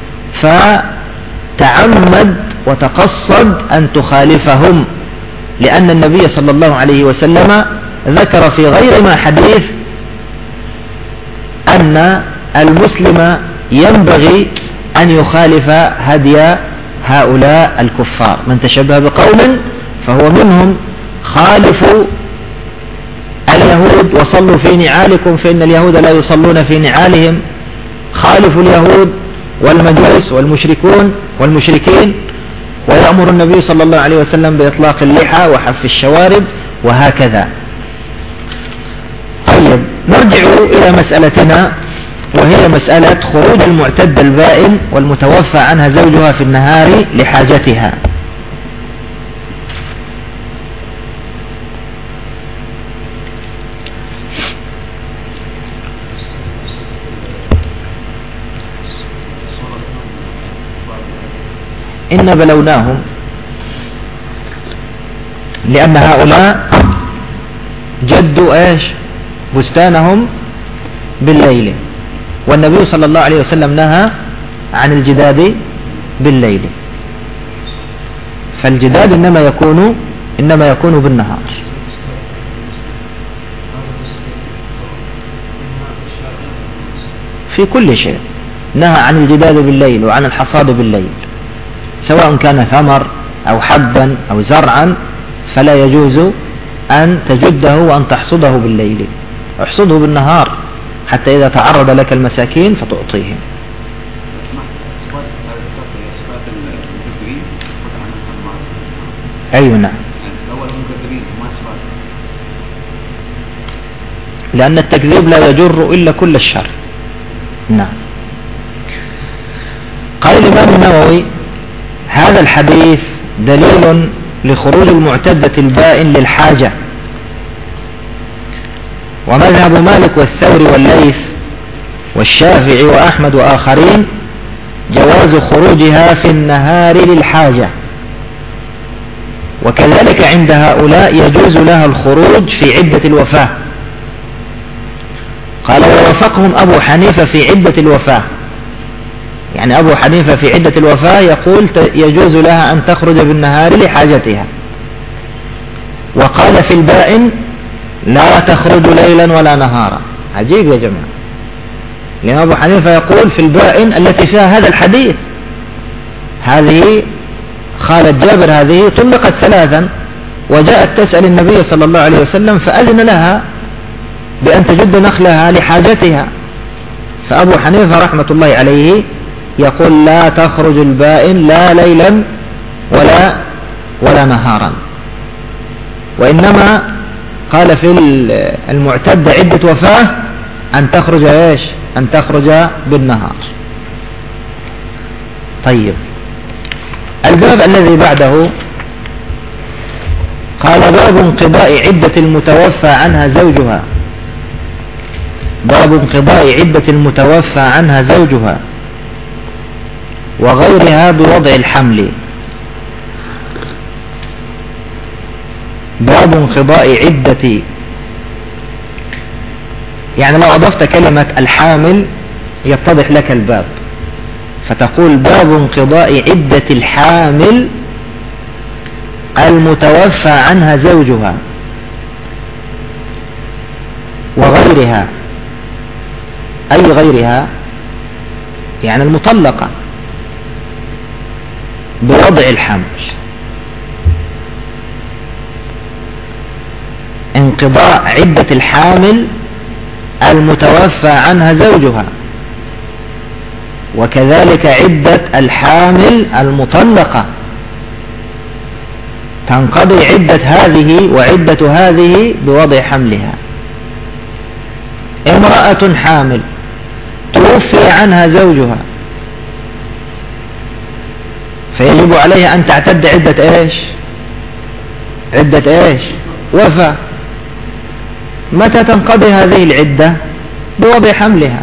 فتعمد وتقصد أن تخالفهم، لأن النبي صلى الله عليه وسلم ذكر في غير ما حديث أن المسلم ينبغي أن يخالف هدي هؤلاء الكفار. من تشبه بقوم فهو منهم. خالفوا اليهود وصلوا في نعالكم فإن اليهود لا يصلون في نعالهم. خالفوا اليهود والمجوس والمشركون والمشركين. ويأمر النبي صلى الله عليه وسلم بإطلاق اللحى وحف الشوارب وهكذا. طيب نرجع إلى مسألتنا، وهي مسألة خروج المعتد البائن والمتوفى عنها زوجها في النهار لحاجتها. إن بلوناهم، لأن هؤلاء جدوا إيش بستانهم بالليل، والنبي صلى الله عليه وسلم نهى عن الجداد بالليل، فالجداد إنما يكون إنما يكون بالنهار. في كل شيء نهى عن الجداد بالليل وعن الحصاد بالليل، سواء كان ثمر أو حبا أو زرعا، فلا يجوز أن تجده وأن تحصده بالليل، احصده بالنهار حتى إذا تعرض لك المساكين فتعطيهم. أي نعم، لأن التكذيب لا يجر إلا كل الشر. نعم. قال الإمام النووي: هذا الحديث دليل لخروج المعتدة البائن للحاجة، ومذهب مالك والثوري والليث والشافعي وأحمد وآخرين جواز خروجها في النهار للحاجة، وكذلك عند هؤلاء يجوز لها الخروج في عدة الوفاة. قال: ووافقهم أبو حنيفة في عدة الوفاة، يعني أبو حنيفة في عدة الوفاة يقول يجوز لها أن تخرج بالنهار لحاجتها، وقال في البائن لا تخرج ليلا ولا نهارا. عجيب يا جماعة، لأن أبو حنيفة يقول في البائن التي فيها هذا الحديث، هذه خالة جابر هذه طلقت ثلاثا وجاءت تسأل النبي صلى الله عليه وسلم فأذن لها بأن تجد نخلها لحاجتها، فأبو حنيفة رحمة الله عليه يقول لا تخرج البائن لا ليلا ولا ولا نهارا، وإنما قال في المعتدة عدة وفاة أن تخرج إيش أن تخرج بالنهار. طيب، الباب الذي بعده قال: باب انقضاء عدة المتوفى عنها زوجها. باب انقضاء عدة المتوفى عنها زوجها وغيرها بوضع الحمل. باب انقضاء عدة، يعني لو أضفت كلمة الحامل يتضح لك الباب، فتقول: باب انقضاء عدة الحامل المتوفى عنها زوجها وغيرها. أي غيرها؟ يعني المطلقة بوضع الحمل. انقضاء عدة الحامل المتوفى عنها زوجها، وكذلك عدة الحامل المطلقة، تنقضي عدة هذه وعدة هذه بوضع حملها. امرأة حامل توفي عنها زوجها فيجب عليها أن تعتد عدة إيش عدة إيش وفاة. متى تنقضي هذه العدة؟ بوضع حملها.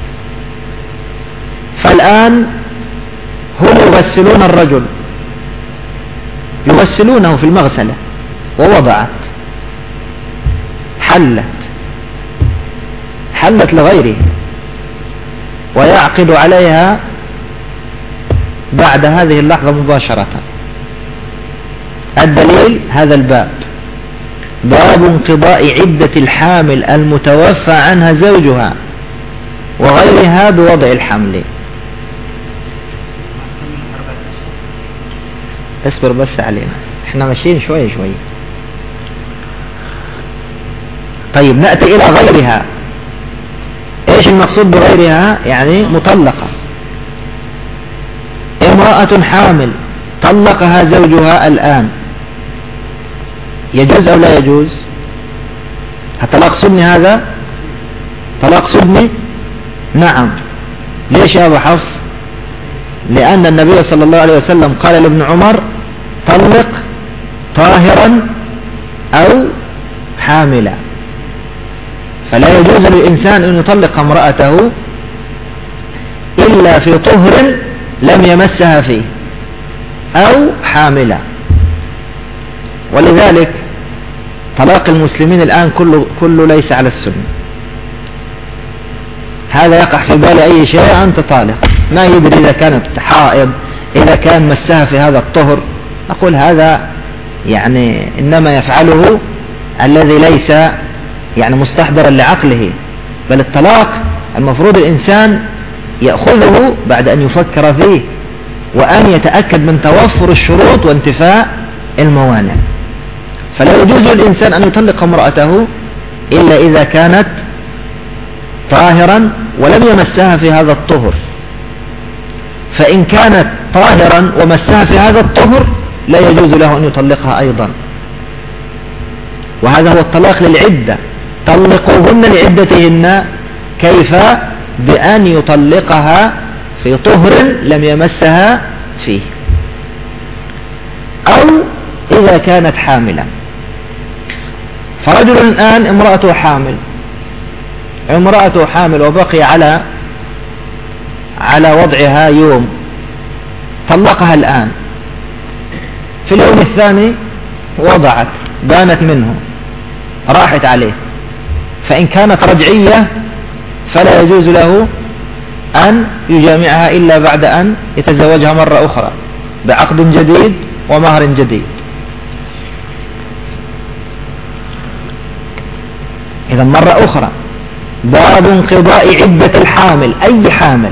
فالآن هم يغسلون الرجل، يغسلونه في المغسلة، ووضعت حلت حلت لغيره، ويعقد عليها بعد هذه اللحظة مباشرة. الدليل هذا الباب، باب انقضاء عدة الحامل المتوفى عنها زوجها وغيرها بوضع الحمل. اصبر بس علينا، احنا ماشيين شوي شوي. طيب نأتي إلى غيرها. ايش المقصود بغيرها؟ يعني مطلقة، امرأة حامل طلقها زوجها الآن، يجوز أو لا يجوز؟ الطلاق سني هذا؟ طلاق سني؟ نعم. ليش يا أبو حفص؟ لأن النبي صلى الله عليه وسلم قال لابن عمر: طلق طاهرا أو حاملا. فلا يجوز للإنسان أن يطلق امرأته إلا في طهر لم يمسها فيه أو حاملا. ولذلك طلاق المسلمين الآن كله, كله ليس على السنة. هذا يقع في بال أي شيء أنت طالق، ما يدري إذا كانت حائض، إذا كان مسها في هذا الطهر. أقول هذا يعني إنما يفعله الذي ليس يعني مستحضرا لعقله، بل الطلاق المفروض الإنسان يأخذه بعد أن يفكر فيه وأن يتأكد من توفر الشروط وانتفاء الموانع. فلا يجوز للإنسان أن يطلق امرأته إلا إذا كانت طاهرا ولم يمسها في هذا الطهر. فإن كانت طاهرا ومسها في هذا الطهر لا يجوز له أن يطلقها أيضا. وهذا هو الطلاق للعدة، طلقوهن لعدتهن. كيف؟ بأن يطلقها في طهر لم يمسها فيه، أو إذا كانت حاملا. فرجل الآن امرأته حامل، امرأته حامل وبقي على على وضعها يوم، طلقها الآن، في اليوم الثاني وضعت، بانت منه، راحت عليه. فإن كانت رجعية فلا يجوز له أن يجامعها إلا بعد أن يتزوجها مرة أخرى بعقد جديد ومهر جديد. إذا مرة أخرى باب انقضاء عدة الحامل. أي حامل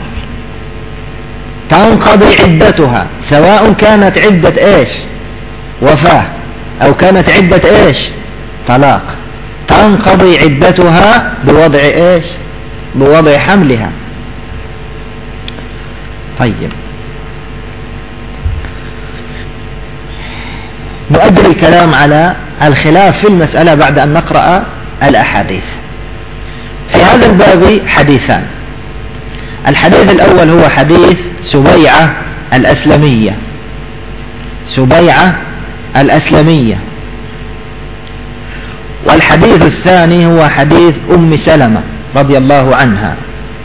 تنقضي عدتها، سواء كانت عدة إيش وفاة أو كانت عدة إيش طلاق، تنقضي عدتها بوضع إيش بوضع حملها. طيب نؤجل الكلام على الخلاف في المسألة بعد أن نقرأ الأحاديث. في هذا الباب حديثان. الحديث الأول هو حديث سبيعة الأسلمية، سبيعة الأسلمية. والحديث الثاني هو حديث أم سلمة رضي الله عنها.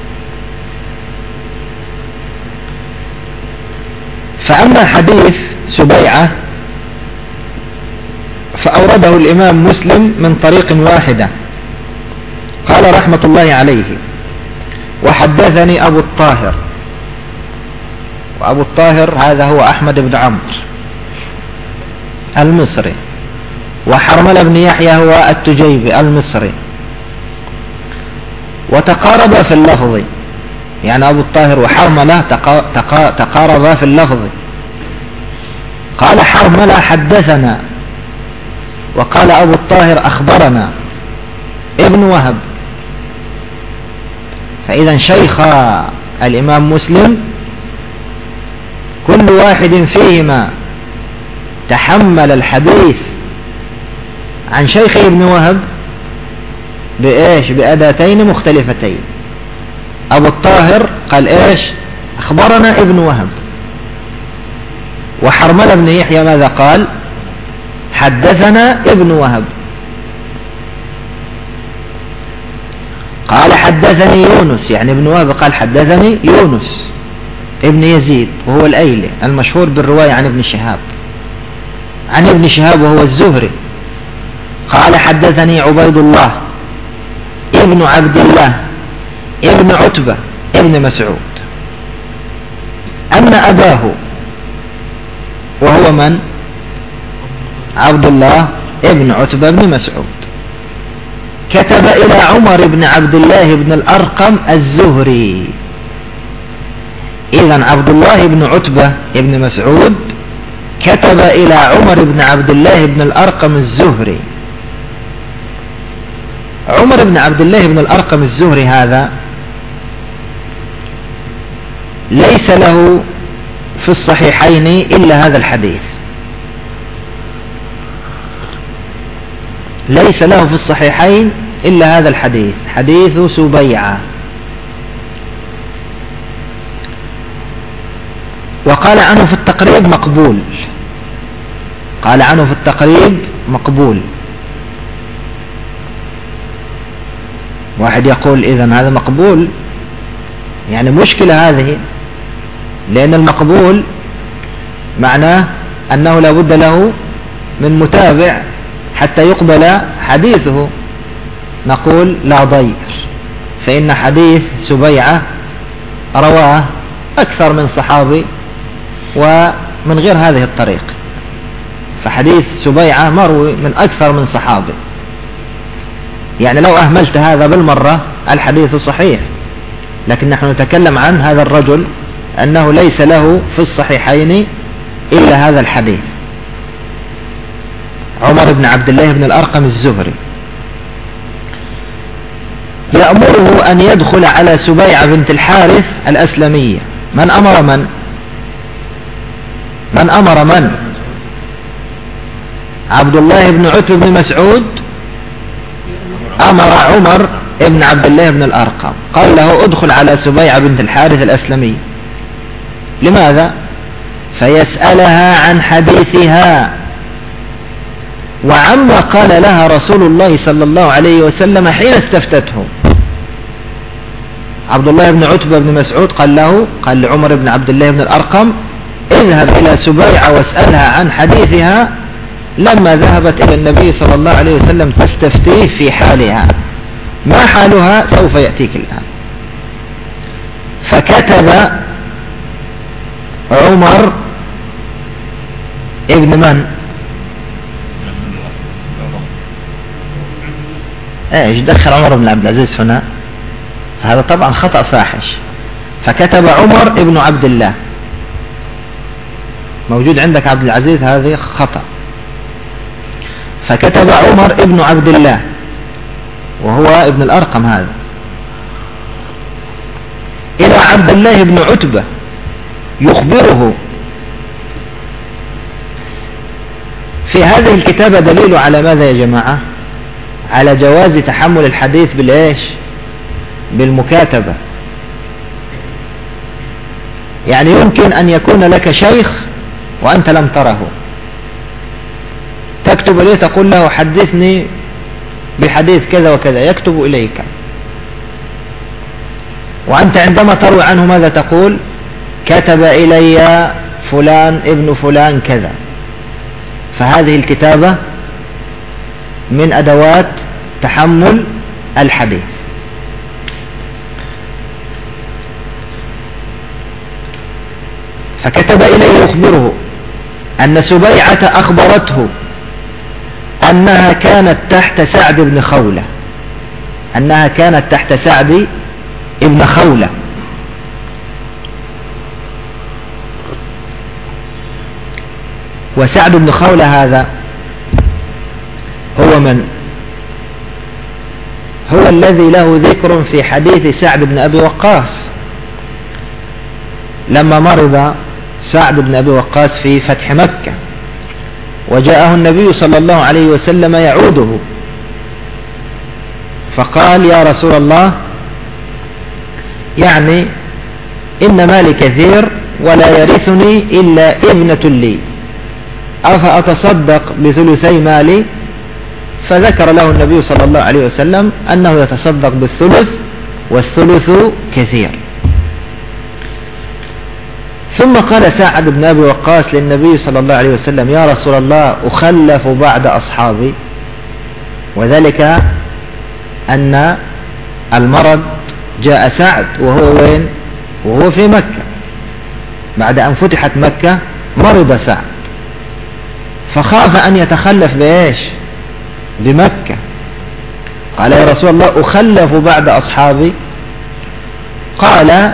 فأما حديث سبيعة فأورده الإمام مسلم من طريق واحدة، قال رحمة الله عليه: وحدثني أبو الطاهر. وأبو الطاهر هذا هو أحمد بن عمرو المصري، وحرمل بن يحيى هو التجيبي المصري، وتقارب في اللفظ، يعني أبو الطاهر وحرملة تقاربا في اللفظ. قال حرملة حدثنا، وقال أبو الطاهر أخبرنا ابن وهب. فإذا شيخ الإمام مسلم كل واحد فيهما تحمل الحديث عن شيخ ابن وهب بإيش بأداتين مختلفتين. أبو الطاهر قال إيش أخبرنا ابن وهب، وحرملة بن يحيى ماذا قال؟ حدثنا ابن وهب. قال حدثني يونس، يعني ابن وهب قال حدثني يونس ابن يزيد وهو الأيلي المشهور بالرواية عن ابن شهاب، عن ابن شهاب وهو الزهري. قال حدثني عبيد الله ابن عبد الله ابن عتبة ابن مسعود أن أباه وهو من؟ عبد الله ابن عتبة بن مسعود كتب إلى عمر بن عبد الله بن الأرقم الزهري. إذن عبد الله بن عتبة بن مسعود كتب إلى عمر بن عبد الله بن الأرقم الزهري. عمر بن عبد الله بن الأرقم الزهري هذا ليس له في الصحيحين إلا هذا الحديث، ليس له في الصحيحين إلا هذا الحديث، حديث سبيعة. وقال عنه في التقريب مقبول، قال عنه في التقريب مقبول. واحد يقول إذن هذا مقبول، يعني مشكلة هذه، لأن المقبول معناه أنه لا بد له من متابع حتى يقبل حديثه. نقول لا ضير، فإن حديث سبيعة رواه أكثر من صحابي ومن غير هذه الطريق، فحديث سبيعة مروي من أكثر من صحابي، يعني لو أهملت هذا بالمرة الحديث صحيح. لكن نحن نتكلم عن هذا الرجل أنه ليس له في الصحيحين إلا هذا الحديث. عمر بن عبد الله بن الأرقم الزهري يأمره أن يدخل على سبيعة بنت الحارث الأسلمية. من أمر من؟ من أمر من؟ عبد الله بن عتبة بن مسعود أمر عمر بن عبد الله بن الأرقم، قال له ادخل على سبيعة بنت الحارث الأسلمية. لماذا؟ فيسألها عن حديثها وعما قال لها رسول الله صلى الله عليه وسلم حين استفتته. عبد الله بن عتبة بن مسعود قال له، قال لعمر بن عبد الله بن الأرقم اذهب إلى سبيعة واسألها عن حديثها لما ذهبت إلى النبي صلى الله عليه وسلم تستفتيه في حالها، ما حالها سوف يأتيك الآن. فكتب عمر ابن من؟ ايش دخل عمر بن عبد العزيز هنا؟ هذا طبعا خطأ فاحش. فكتب عمر ابن عبد الله، موجود عندك عبد العزيز، هذه خطأ. فكتب عمر ابن عبد الله وهو ابن الأرقم هذا إلى عبد الله بن عتبة يخبره. في هذه الكتابة دليل على ماذا يا جماعة؟ على جواز تحمل الحديث بالإيش؟ بالمكاتبة. يعني يمكن أن يكون لك شيخ وأنت لم تره، تكتب إليه تقول له حدثني بحديث كذا وكذا، يكتب إليك، وأنت عندما تروي عنه ماذا تقول؟ كتب إلي فلان ابن فلان كذا. فهذه الكتابة من أدوات تحمل الحديث. فكتب إليه يخبره أن سبيعة أخبرته أنها كانت تحت سعد بن خولة، أنها كانت تحت سعد بن خولة. وسعد بن خولة هذا هو من؟ هو الذي له ذكر في حديث سعد بن أبي وقاص لما مرض سعد بن أبي وقاص في فتح مكة، وجاءه النبي صلى الله عليه وسلم يعوده، فقال يا رسول الله، يعني إن مالي كثير ولا يرثني إلا ابنة لي، أفأتصدق بثلثي مالي؟ فذكر له النبي صلى الله عليه وسلم أنه يتصدق بالثلث، والثلث كثير. ثم قال سعد بن أبي وقاص للنبي صلى الله عليه وسلم: يا رسول الله، أخلف بعد أصحابي. وذلك أن المرض جاء سعد وهو وين؟ وهو في مكة، بعد أن فتحت مكة مرض سعد، فخاف أن يتخلف بإيش؟ بمكة. قال: يا رسول الله، أخلف بعد أصحابي؟ قال: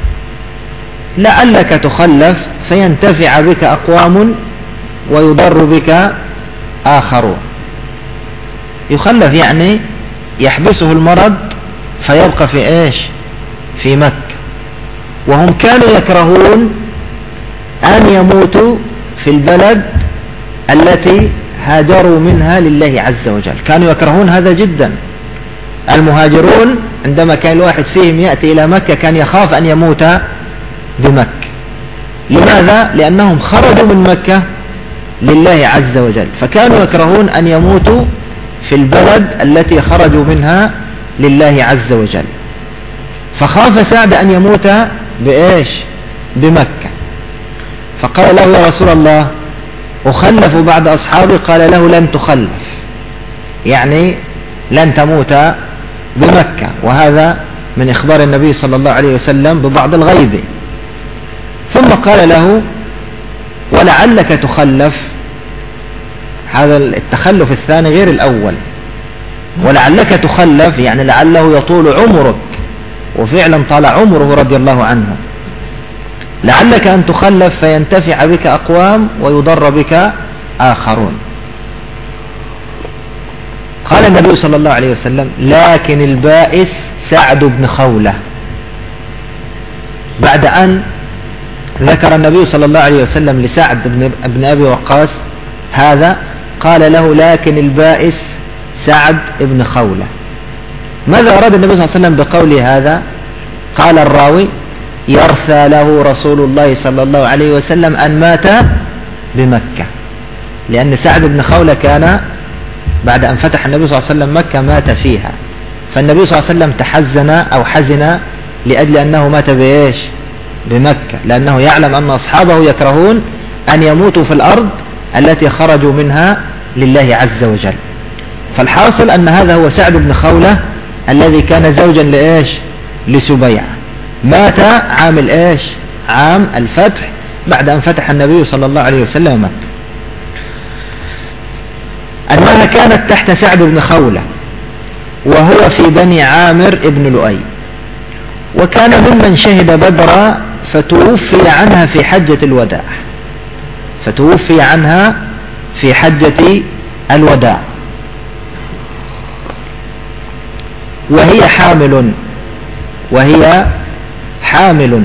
لعلك تخلف فينتفع بك أقوام ويضر بك آخرون. يخلف يعني يحبسه المرض فيبقى في إيش؟ في مكة. وهم كانوا يكرهون أن يموتوا في البلد التي هاجروا منها لله عز وجل، كانوا يكرهون هذا جدا. المهاجرون عندما كان الواحد فيهم يأتي إلى مكة كان يخاف أن يموت بمكة. لماذا؟ لأنهم خرجوا من مكة لله عز وجل، فكانوا يكرهون أن يموتوا في البلد التي خرجوا منها لله عز وجل. فخاف سعد أن يموت بإيش؟ بمكة. فقال له: يا رسول الله، أخلف بعد أصحابي؟ قال له: لن تخلف، يعني لن تموت بمكة. وهذا من إخبار النبي صلى الله عليه وسلم ببعض الغيب. ثم قال له: ولعلك تخلف. هذا التخلف الثاني غير الأول. ولعلك تخلف يعني لعله يطول عمرك، وفعلا طال عمره رضي الله عنه. لعلك أن تخلف فينتفع بك أقوام ويضر بك آخرون. قال النبي صلى الله عليه وسلم: لكن البائس سعد بن خولة. بعد أن ذكر النبي صلى الله عليه وسلم لسعد بن أبي وقاص هذا، قال له: لكن البائس سعد بن خولة. ماذا أراد النبي صلى الله عليه وسلم بقوله هذا؟ قال الراوي: يرثى له رسول الله صلى الله عليه وسلم أن مات بمكة، لأن سعد بن خولة كان بعد أن فتح النبي صلى الله عليه وسلم مكة مات فيها، فالنبي صلى الله عليه وسلم تحزن أو حزن لأجل أنه مات بإيش؟ بمكة، لأنه يعلم أن أصحابه يكرهون أن يموتوا في الأرض التي خرجوا منها لله عز وجل. فالحاصل أن هذا هو سعد بن خولة الذي كان زوجا لإيش؟ لسبيعة. مات عام الإيش؟ عام الفتح، بعد أن فتح النبي صلى الله عليه وسلم مكة. أنها كانت تحت سعد بن خولة، وهو في بني عامر ابن لؤي، وكان ممن شهد بدرا، فتوفي عنها في حجة الوداع فتوفي عنها في حجة الوداع وهي حامل وهي حامل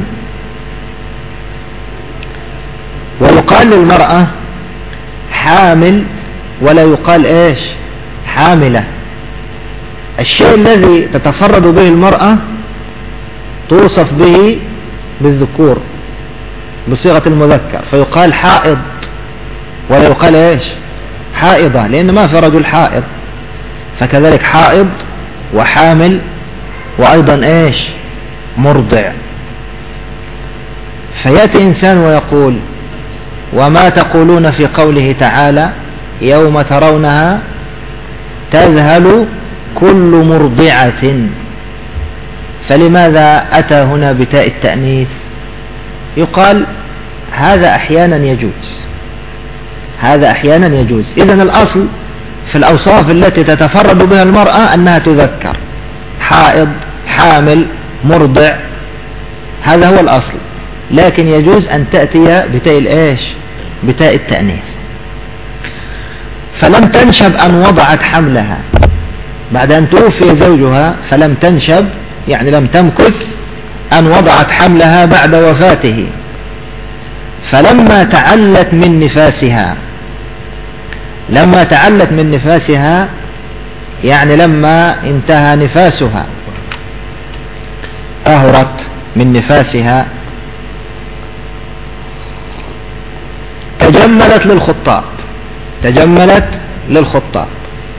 ويقال للمرأة حامل ولا يقال ايش؟ حاملة. الشيء الذي تتفرد به المرأة توصف به بالذكور بصيغة المذكر، فيقال حائض ولا يقال ايش؟ حائضة، لأن ما في رجل حائض. فكذلك حائض وحامل وأيضا ايش؟ مرضع. فيأتي إنسان ويقول: وما تقولون في قوله تعالى يوم ترونها تذهل كل مرضعة، فلماذا أتى هنا بتاء التأنيث؟ يقال هذا أحيانا يجوز هذا أحيانا يجوز إذن الأصل في الأوصاف التي تتفرد بها المرأة أنها تذكر: حائض، حامل، مرضع، هذا هو الأصل. لكن يجوز أن تأتي بتاء الإيش؟ بتاء التأنيث. فلم تنشب أن وضعت حملها بعد أن توفي زوجها، فلم تنشب يعني لم تمكث أن وضعت حملها بعد وفاته، فلما تعلت من نفاسها لما تعلت من نفاسها يعني لما انتهى نفاسها، طهرت من نفاسها، تجملت للخطاب تجملت للخطاب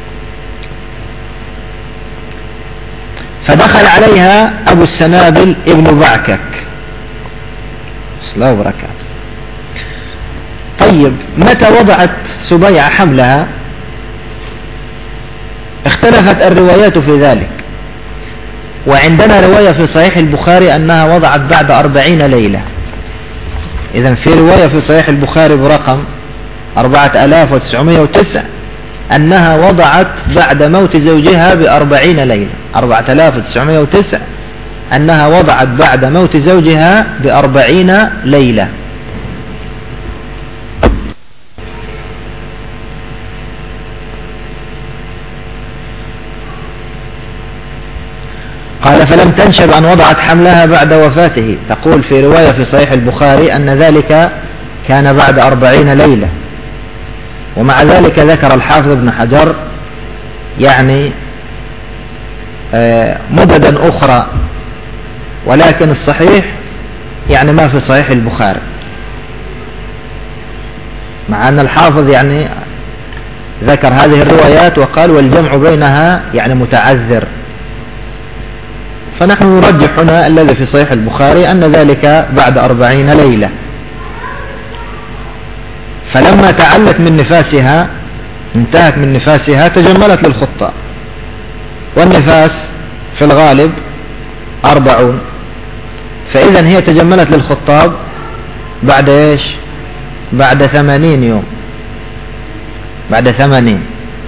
فدخل عليها أبو السنابل ابن بعكك سلام بركات. طيب متى وضعت سبيعة حملها؟ اختلفت الروايات في ذلك، وعندنا رواية في صحيح البخاري أنها وضعت بعد أربعين ليلة. إذن في رواية في صحيح البخاري برقم أربعة آلاف وتسعمائة وتسعة أنها وضعت بعد موت زوجها بأربعين ليلة. أربعة آلاف وتسعمائة وتسعة أنها وضعت بعد موت زوجها بأربعين ليلة. قال فلم تنشب أن وضعت حملها بعد وفاته. تقول في رواية في صحيح البخاري أن ذلك كان بعد أربعين ليلة، ومع ذلك ذكر الحافظ ابن حجر يعني مددا أخرى، ولكن الصحيح يعني ما في صحيح البخاري، مع أن الحافظ يعني ذكر هذه الروايات وقال والجمع بينها يعني متعذر. فنحن نرجح هنا الذي في صحيح البخاري أن ذلك بعد أربعين ليلة. فلما تعلت من نفاسها انتهت من نفاسها تجملت للخطاب، والنفاس في الغالب أربعون، فإذا هي تجملت للخطاب بعد إيش؟ بعد ثمانين يوم، بعد ثمانين،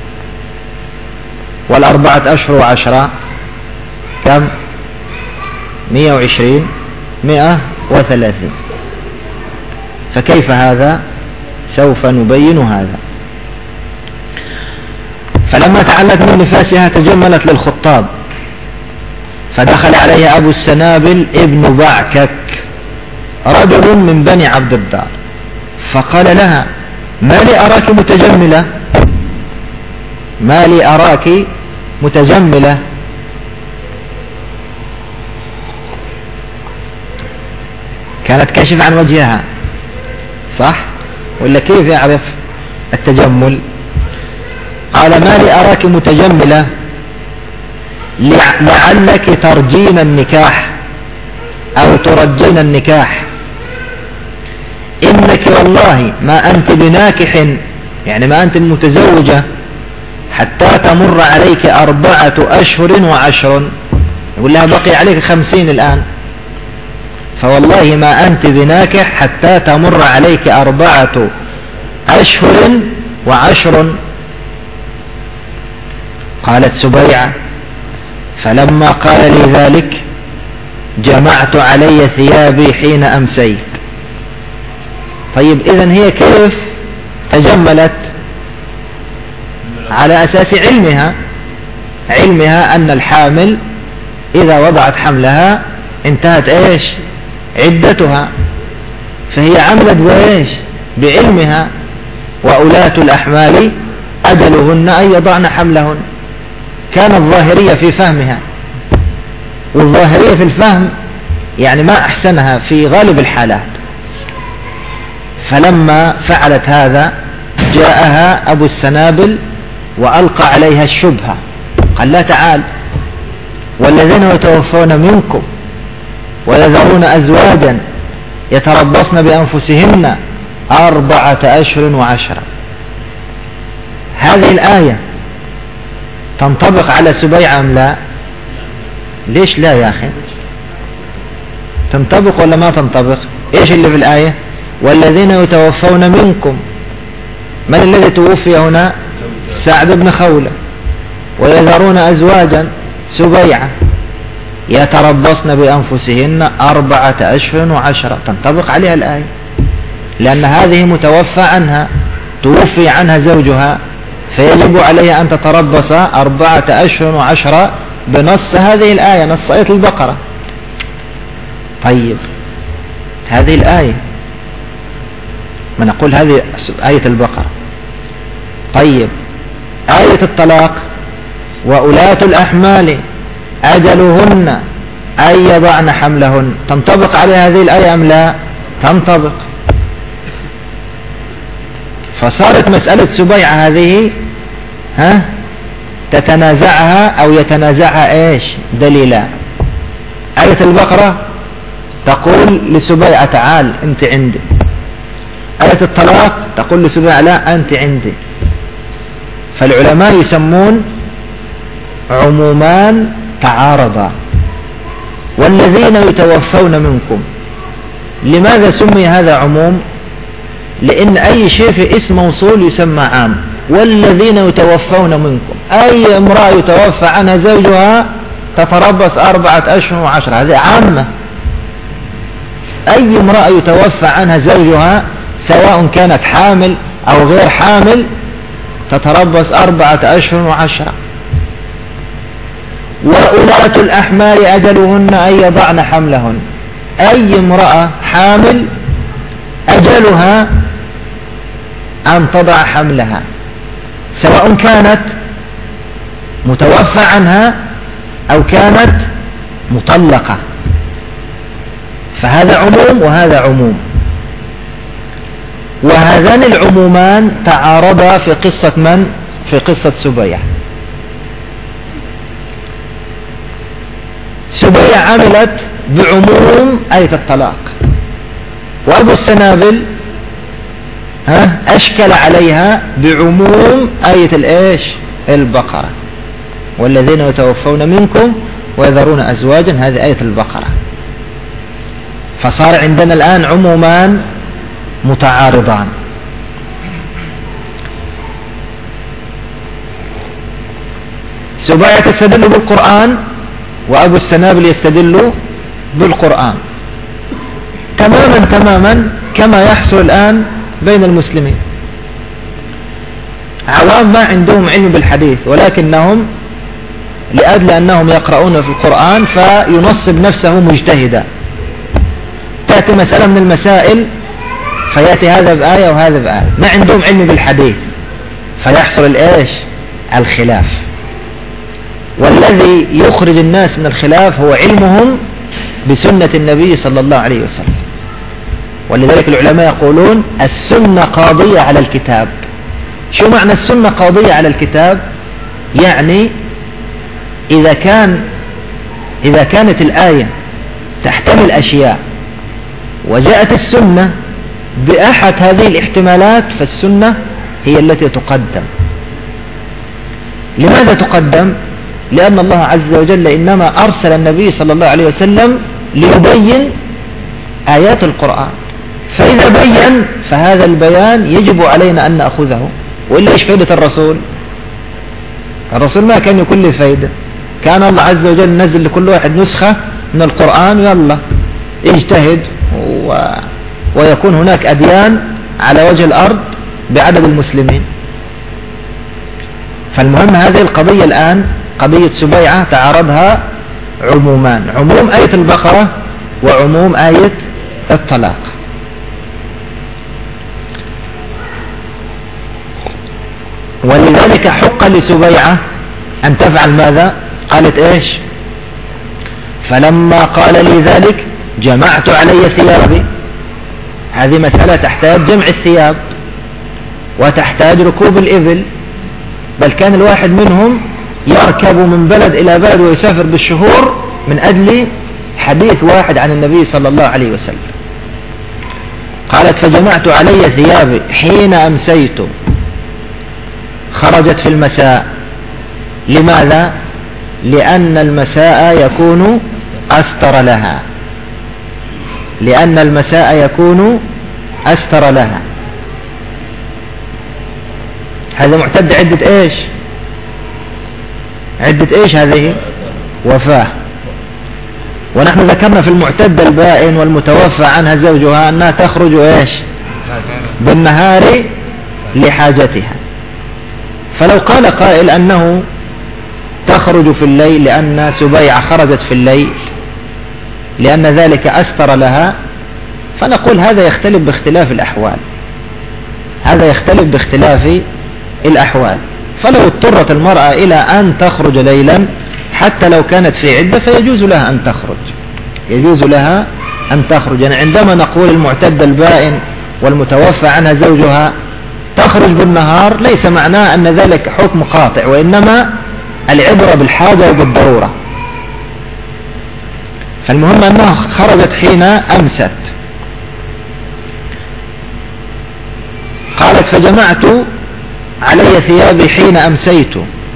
والأربعة أشهر وعشرة كم؟ مئة وعشرين، مئة وثلاثين. فكيف هذا؟ سوف نبين هذا. فلما تعلت من نفاسها تجملت للخطاب، فدخل عليها أبو السنابل ابن بعكك رجل من بني عبد الدار، فقال لها ما لي أراك متجملة، ما لي أراك متجملة. كانت كاشفة عن وجهها صح؟ ولا كيف يعرف التجمل؟ قال ما لي أراك متجملة لعلك ترجين النكاح أو ترجين النكاح، إنك والله ما أنت بناكح، يعني ما أنت متزوجة حتى تمر عليك أربعة أشهر وعشر. يقول لها بقي عليك خمسين الآن، فوالله ما أنت بناكح حتى تمر عليك أربعة أشهر وعشر. قالت سبيعة فلما قال لي ذلك جمعت علي ثيابي حين أمسيت. طيب إذن هي كيف تجملت؟ على أساس علمها، علمها أن الحامل إذا وضعت حملها انتهت إيش؟ عدتها، فهي عملت بإيش؟ بعلمها. وأولاة الأحمال أجلهن أن يضعن حملهن. كان الظاهرية في فهمها، والظاهرية في الفهم يعني ما أحسنها في غالب الحالات. فلما فعلت هذا جاءها أبو السنابل وألقى عليها الشبهة، قال لا تعال والذين يتوفون منكم ويذرون أزواجا يتربصن بأنفسهن أربعة أشهر وعشرة. هذه الآية تنطبق على سبيعة أم لا؟ ليش لا يا أخي؟ تنطبق ولا ما تنطبق؟ إيش اللي في الآية؟ والذين يتوفون منكم، من الذي توفي هنا؟ سعد بن خولة. ويذرون أزواجا سبيعة يتربصن بأنفسهن أربعة أشهر وعشرة، تنطبق عليها الآية، لأن هذه متوفى عنها، توفي عنها زوجها، فيجب عليها أن تتربص أربعة أشهر وعشرة بنص هذه الآية، نص آية البقرة. طيب هذه الآية ما نقول هذه آية البقرة. طيب آية الطلاق وأولاة الأحمال أجلهن أن يضعن حملهن، تنطبق عليها هذه الآية أم لا؟ تنطبق. فصارت مسألة سبيعة هذه ها تتنازعها أو يتنازعها إيش دليلا. آية البقرة تقول لسبيعة تعال أنت عندي، آية الطلاق تقول لسبيعة لا أنت عندي. فالعلماء يسمون عمومان تعارضا. والذين يتوفون منكم، لماذا سمي هذا عموم؟ لأن أي شيء في اسم موصول يسمى عام. والذين يتوفون منكم، أي امرأة يتوفى عنها زوجها تتربص أربعة أشهر وعشرة، هذه عامة. أي امرأة يتوفى عنها زوجها سواء كانت حامل أو غير حامل تتربص أربعة أشهر وعشرة. وأولاة الأحمال أجلهن أن يضعن حملهن، أي امرأة حامل أجلها أن تضع حملها سواء كانت متوفى عنها أو كانت مطلقة. فهذا عموم وهذا عموم. وهذان العمومان تعارضا في قصة من؟ في قصة سبيع. سبيع عملت بعموم آية الطلاق، وأبو السنابل ها أشكل عليها بعموم آية الإيش البقرة، والذين يتوفون منكم ويذرون أزواجا، هذه آية البقرة. فصار عندنا الآن عمومان متعارضان. سبيع تستدل بالقرآن وأبو السنابل يستدل بالقرآن تماما تماما كما يحصل الآن بين المسلمين. عوام ما عندهم علم بالحديث، ولكنهم لأجل أنهم يقرؤون في القرآن فينصب نفسه مجتهدا. تأتي مسألة من المسائل فيأتي هذا بآية وهذا بآية، ما عندهم علم بالحديث فيحصل الإيش الخلاف. والذي يخرج الناس من الخلاف هو علمهم بسنة النبي صلى الله عليه وسلم. ولذلك العلماء يقولون السنة قاضية على الكتاب. شو معنى السنة قاضية على الكتاب؟ يعني إذا كان إذا كانت الآية تحتمل أشياء وجاءت السنة بأحد هذه الاحتمالات فالسنة هي التي تقدم. لماذا تقدم؟ لأن الله عز وجل إنما أرسل النبي صلى الله عليه وسلم ليبين آيات القرآن، فإذا بين فهذا البيان يجب علينا أن نأخذه. وإلا إيش فائدة الرسول؟ الرسول ما كان يكون له فائدة، كان الله عز وجل نزل لكل واحد نسخة من القرآن، يلا اجتهد و... ويكون هناك أديان على وجه الأرض بعدد المسلمين. فالمهم هذه القضية الآن قضية سبيعة تعارضها عمومان، عموم آية البقرة وعموم آية الطلاق. ولذلك حق لسبيعة أن تفعل ماذا؟ قالت إيش؟ فلما قال لي ذلك جمعت علي ثيابي. هذه مسألة تحتاج جمع الثياب وتحتاج ركوب الإبل، بل كان الواحد منهم يركب من بلد إلى بلد ويسافر بالشهور من أجل حديث واحد عن النبي صلى الله عليه وسلم. قالت فجمعت علي ثيابي حين أمسيت، خرجت في المساء. لماذا؟ لأن المساء يكون أستر لها، لأن المساء يكون أستر لها. هذا معتد عدة إيش؟ عدة إيش هذه؟ وفاة. ونحن ذكرنا في المعتد البائن والمتوفى عنها زوجها أنها تخرج إيش؟ بالنهار لحاجتها. فلو قال قائل أنه تخرج في الليل لأن سبيعة خرجت في الليل لأن ذلك أستر لها، فنقول هذا يختلف باختلاف الأحوال، هذا يختلف باختلاف الأحوال. فلو اضطرت المرأة إلى أن تخرج ليلا حتى لو كانت في عدة فيجوز لها أن تخرج، يجوز لها أن تخرج. يعني عندما نقول المعتد البائن والمتوفى عنها زوجها تخرج بالنهار ليس معناه أن ذلك حكم قاطع، وإنما العبرة بالحاجة وبالضرورة. فالمهم أنها خرجت حين أمست. قالت فجمعت علي ثيابي حين أمسيت.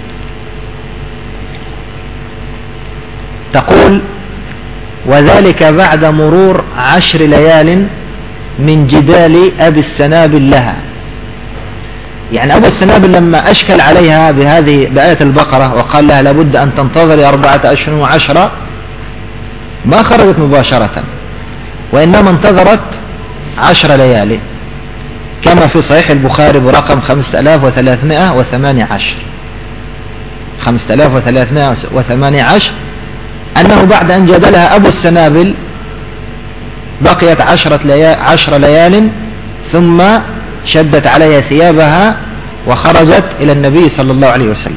تقول وذلك بعد مرور عشر ليال من جدال أبي السنابل لها. يعني أبو السنابل لما أشكل عليها بهذه بآية البقرة وقال لها لابد أن تنتظري أربعة أشهر وعشرة، ما خرجت مباشرة، وإنما انتظرت عشر ليالي كما في صحيح البخاري برقم خمسة آلاف وثلاثمائة وثمانية عشر خمسة آلاف وثلاثمائة وثمانية عشر أنه بعد أن جدلها أبو السنابل بقيت عشرة ليال عشر ليال ثم شدت عليها ثيابها وخرجت إلى النبي صلى الله عليه وسلم.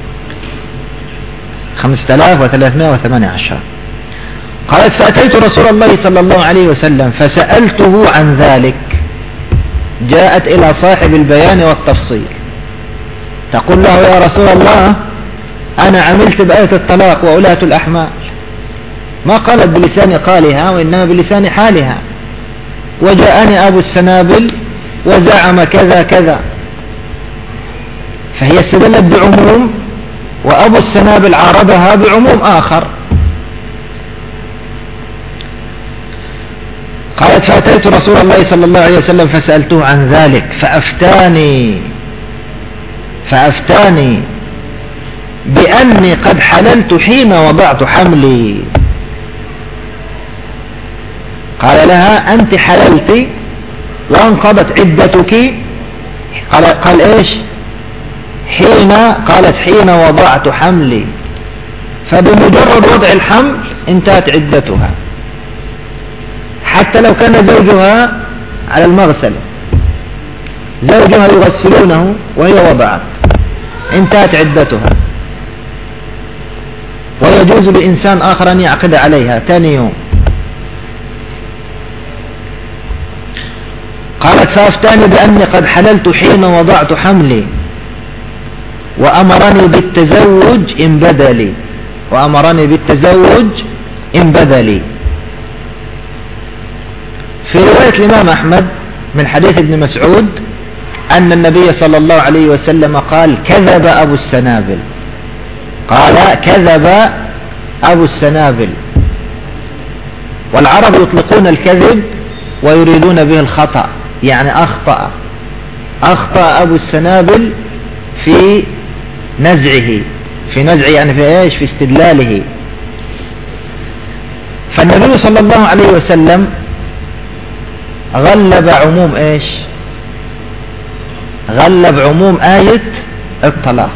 خمسة آلاف وثلاثمائة وثمانية عشر. قالت فأتيت رسول الله صلى الله عليه وسلم فسألته عن ذلك. جاءت إلى صاحب البيان والتفصيل تقول له يا رسول الله أنا عملت بآية الطلاق وأولاة الأحمال، ما قالت بلسان قالها وإنما بلسان حالها، وجاءني أبو السنابل وزعم كذا كذا، فهي استدلت بعموم وأبو السنابل عارضها بعموم آخر. قالت فأتيت رسول الله صلى الله عليه وسلم فسألته عن ذلك فأفتاني فأفتاني بأني قد حللت حين وضعت حملي. قال لها أنت حللت وانقضت عدتك. قال, قال إيش حين؟ قالت حين وضعت حملي، فبمجرد وضع الحمل انتهت عدتها، حتى لو كان زوجها على المغسل، زوجها يغسلونه وهي وضعت انتهت عدتها، ويجوز لإنسان آخر أن يعقد عليها ثاني يوم. قالت فأفتاني بأني قد حللت حين وضعت حملي وأمرني بالتزوج إن بدا لي وأمرني بالتزوج إن بدا لي. في رواية الإمام أحمد من حديث ابن مسعود أن النبي صلى الله عليه وسلم قال كذب أبو السنابل، قال كذب أبو السنابل. والعرب يطلقون الكذب ويريدون به الخطأ، يعني أخطأ أخطأ أبو السنابل في نزعه في نزعه يعني في إيش؟ في استدلاله. فالنبي صلى الله عليه وسلم غلب عموم إيش؟ غلب عموم آية الطلاق،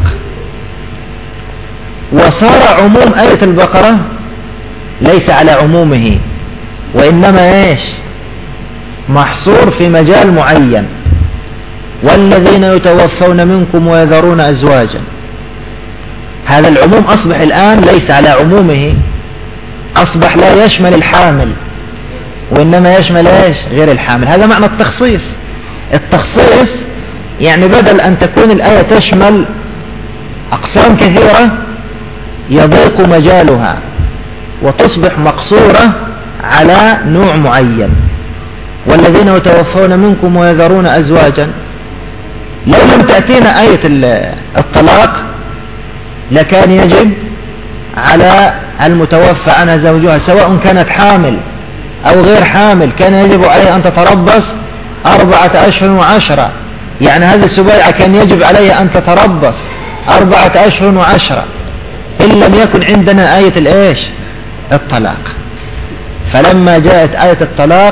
وصار عموم آية البقرة ليس على عمومه، وإنما إيش؟ محصور في مجال معين. والذين يتوفون منكم ويذرون أزواجا، هذا العموم أصبح الآن ليس على عمومه، أصبح لا يشمل الحامل وإنما يشمل إيش؟ غير الحامل. هذا معنى التخصيص. التخصيص يعني بدل أن تكون الآية تشمل أقسام كثيرة يضيق مجالها وتصبح مقصورة على نوع معين. والذين يتوفون منكم ويذرون أزواجا، لو لم تأتينا آية الطلاق لكان يجب على المتوفى عنها زوجها سواء كانت حامل أو غير حامل، كان يجب عليها أن تتربص أربعة أشهر وعشرة. يعني هذه السبيعة كان يجب عليها أن تتربص أربعة أشهر وعشرة إن لم يكن عندنا آية الإيش؟ الطلاق. فلما جاءت آية الطلاق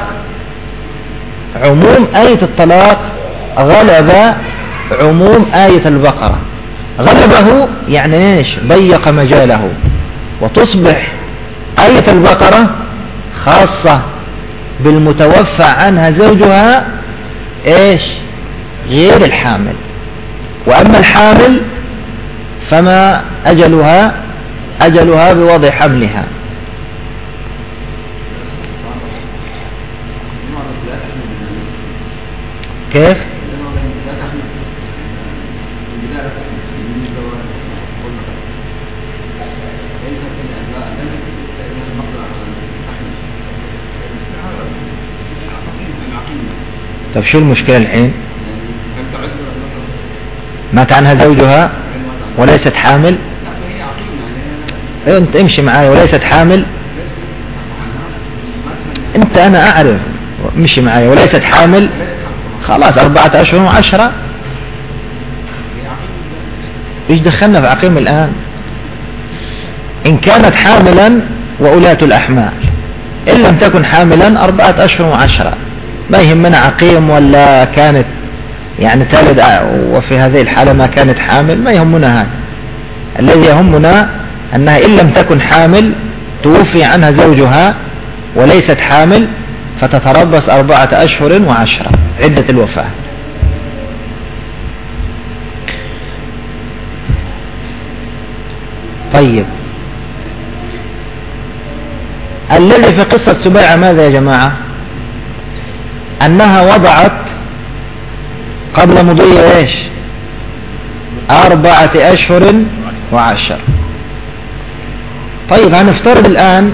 عموم آية الطلاق غلب عموم آية البقرة. غلبه يعني إيش؟ ضيق مجاله، وتصبح آية البقرة خاصة بالمتوفى عنها زوجها إيش؟ غير الحامل. وأما الحامل فما أجلها أجلها بوضع حملها. كيف؟ طب شو المشكلة الحين؟ مات عنها زوجها وليست حامل. انت امشي معاي، وليست حامل. انت انا اعرف، مشي معاي وليست حامل. خلاص أربعة أشهر وعشرة. ايش دخلنا في عقيم الآن؟ إن كانت حاملا وأولاة الأحمال، إن لم تكن حاملا أربعة أشهر وعشرة. ما يهمنا عقيم ولا كانت يعني تلد وفي هذه الحالة ما كانت حامل، ما يهمنا هذا. الذي يهمنا أنها إن لم تكن حامل توفي عنها زوجها وليست حامل، فتتربص أربعة أشهر وعشرة عدة الوفاة. طيب الذي في قصة سبيعة ماذا يا جماعة؟ أنها وضعت قبل مضي إيش؟ أربعة أشهر وعشر. طيب هنفترض الآن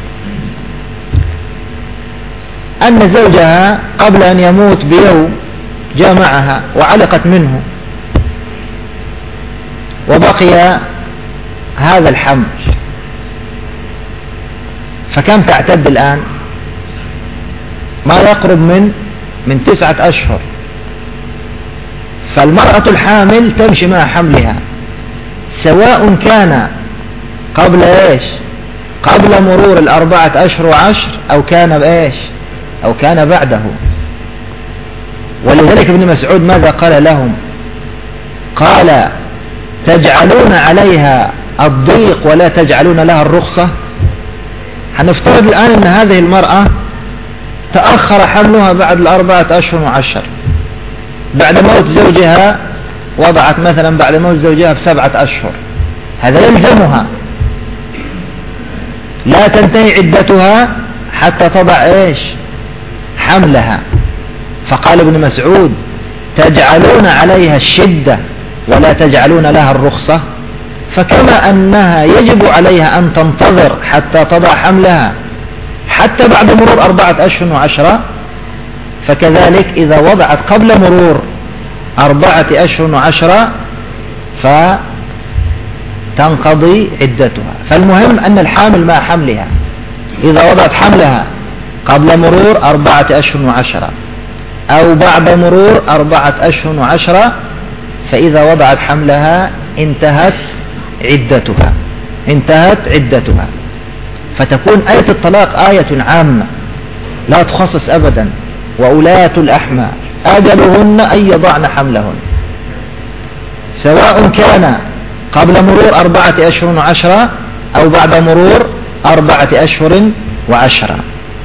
أن زوجها قبل أن يموت بيوم جامعها وعلقت منه وبقي هذا الحمل، فكم تعتد الآن؟ ما يقرب من من تسعة أشهر. فالمرأة الحامل تمشي مع حملها سواء كان قبل إيش؟ قبل مرور الأربعة أشهر وعشر أو كان بإيش؟ أو كان بعده. ولذلك ابن مسعود ماذا قال لهم؟ قال تجعلون عليها الضيق ولا تجعلون لها الرخصة. هنفترض الآن أن هذه المرأة تأخر حملها بعد الأربعة أشهر وعشر، بعد موت زوجها وضعت مثلا بعد موت زوجها بسبعة أشهر، هذا يلزمها لا تنتهي عدتها حتى تضع إيش؟ حملها. فقال ابن مسعود تجعلون عليها الشدة ولا تجعلون لها الرخصة، فكما أنها يجب عليها أن تنتظر حتى تضع حملها حتى بعد مرور أربعة أشهر وعشرة، فكذلك إذا وضعت قبل مرور أربعة أشهر وعشرة فتنقضي عدتها. فالمهم أن الحامل مع حملها إذا وضعت حملها قبل مرور أربعة أشهر وعشرة أو بعد مرور أربعة أشهر وعشرة، فإذا وضعت حملها انتهت عدتها انتهت عدتها فتكون آية الطلاق آية عامة لا تخصص أبدا. وأولاة الأحمال أجلهن أن يضعن حملهن، سواء كان قبل مرور أربعة أشهر وعشرة أو بعد مرور أربعة أشهر وعشرة.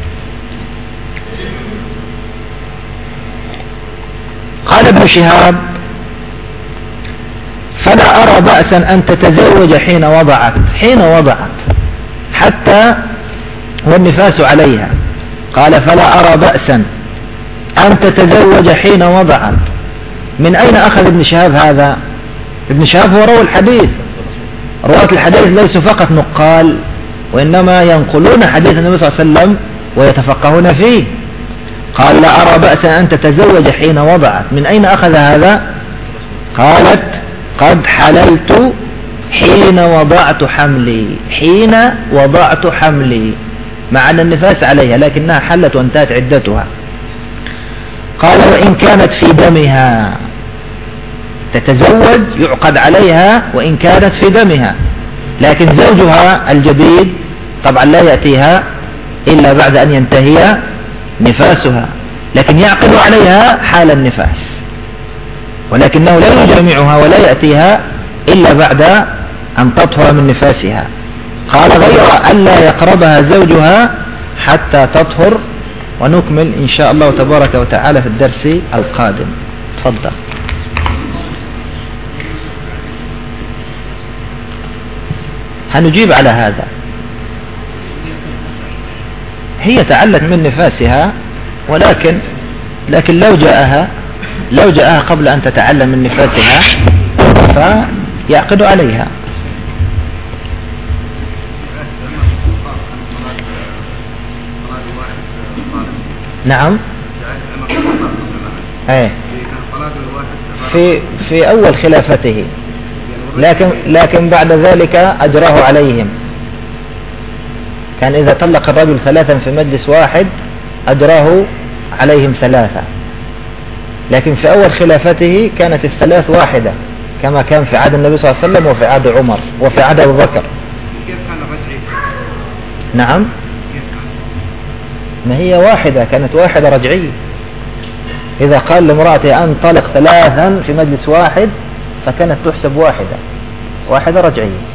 قال ابن شهاب فلا أرى بأسا أن تتزوج حين وضعت حين وضعت حتى والنفاس عليها. قال فلا أرى بأسا أن تتزوج حين وضعت. من أين أخذ ابن شهاب هذا؟ ابن شهاب هو روى الحديث. رواة الحديث ليسوا فقط نقال، وإنما ينقلون حديث النبي صلى الله عليه وسلم ويتفقهون فيه. قال لا أرى بأسا أن تتزوج حين وضعت. من أين أخذ هذا؟ قالت قد حللت حين وضعت حملي حين وضعت حملي مع أن النفاس عليها لكنها حلت وانتهت عدتها. قال وإن كانت في دمها تتزوج يعقد عليها وإن كانت في دمها، لكن زوجها الجديد طبعا لا يأتيها إلا بعد أن ينتهي نفاسها، لكن يعقد عليها حال النفاس، ولكنه لا يجامعها ولا يأتيها إلا بعد أن تطهر من نفاسها. قال غير ألا يقربها زوجها حتى تطهر. ونكمل إن شاء الله تبارك وتعالى في الدرس القادم. تفضل. هنجيب على هذا. هي تعلت من نفاسها، ولكن لكن لو جاءها لو جاءها قبل أن تتعلم من نفاسها فيعقد عليها. نعم ايه في في أول خلافته، لكن لكن بعد ذلك أجراه عليهم. كان إذا طلق الرجل ثلاثا في مجلس واحد أجراه عليهم ثلاثة، لكن في أول خلافته كانت الثلاث واحدة كما كان في عهد النبي صلى الله عليه وسلم وفي عهد عمر وفي عهد أبو بكر. كيف كان رجعي؟ نعم، كيف كان؟ ما هي واحدة، كانت واحدة رجعية. إذا قال لامرأته أن طلق ثلاثا في مجلس واحد فكانت تحسب واحدة واحدة رجعية.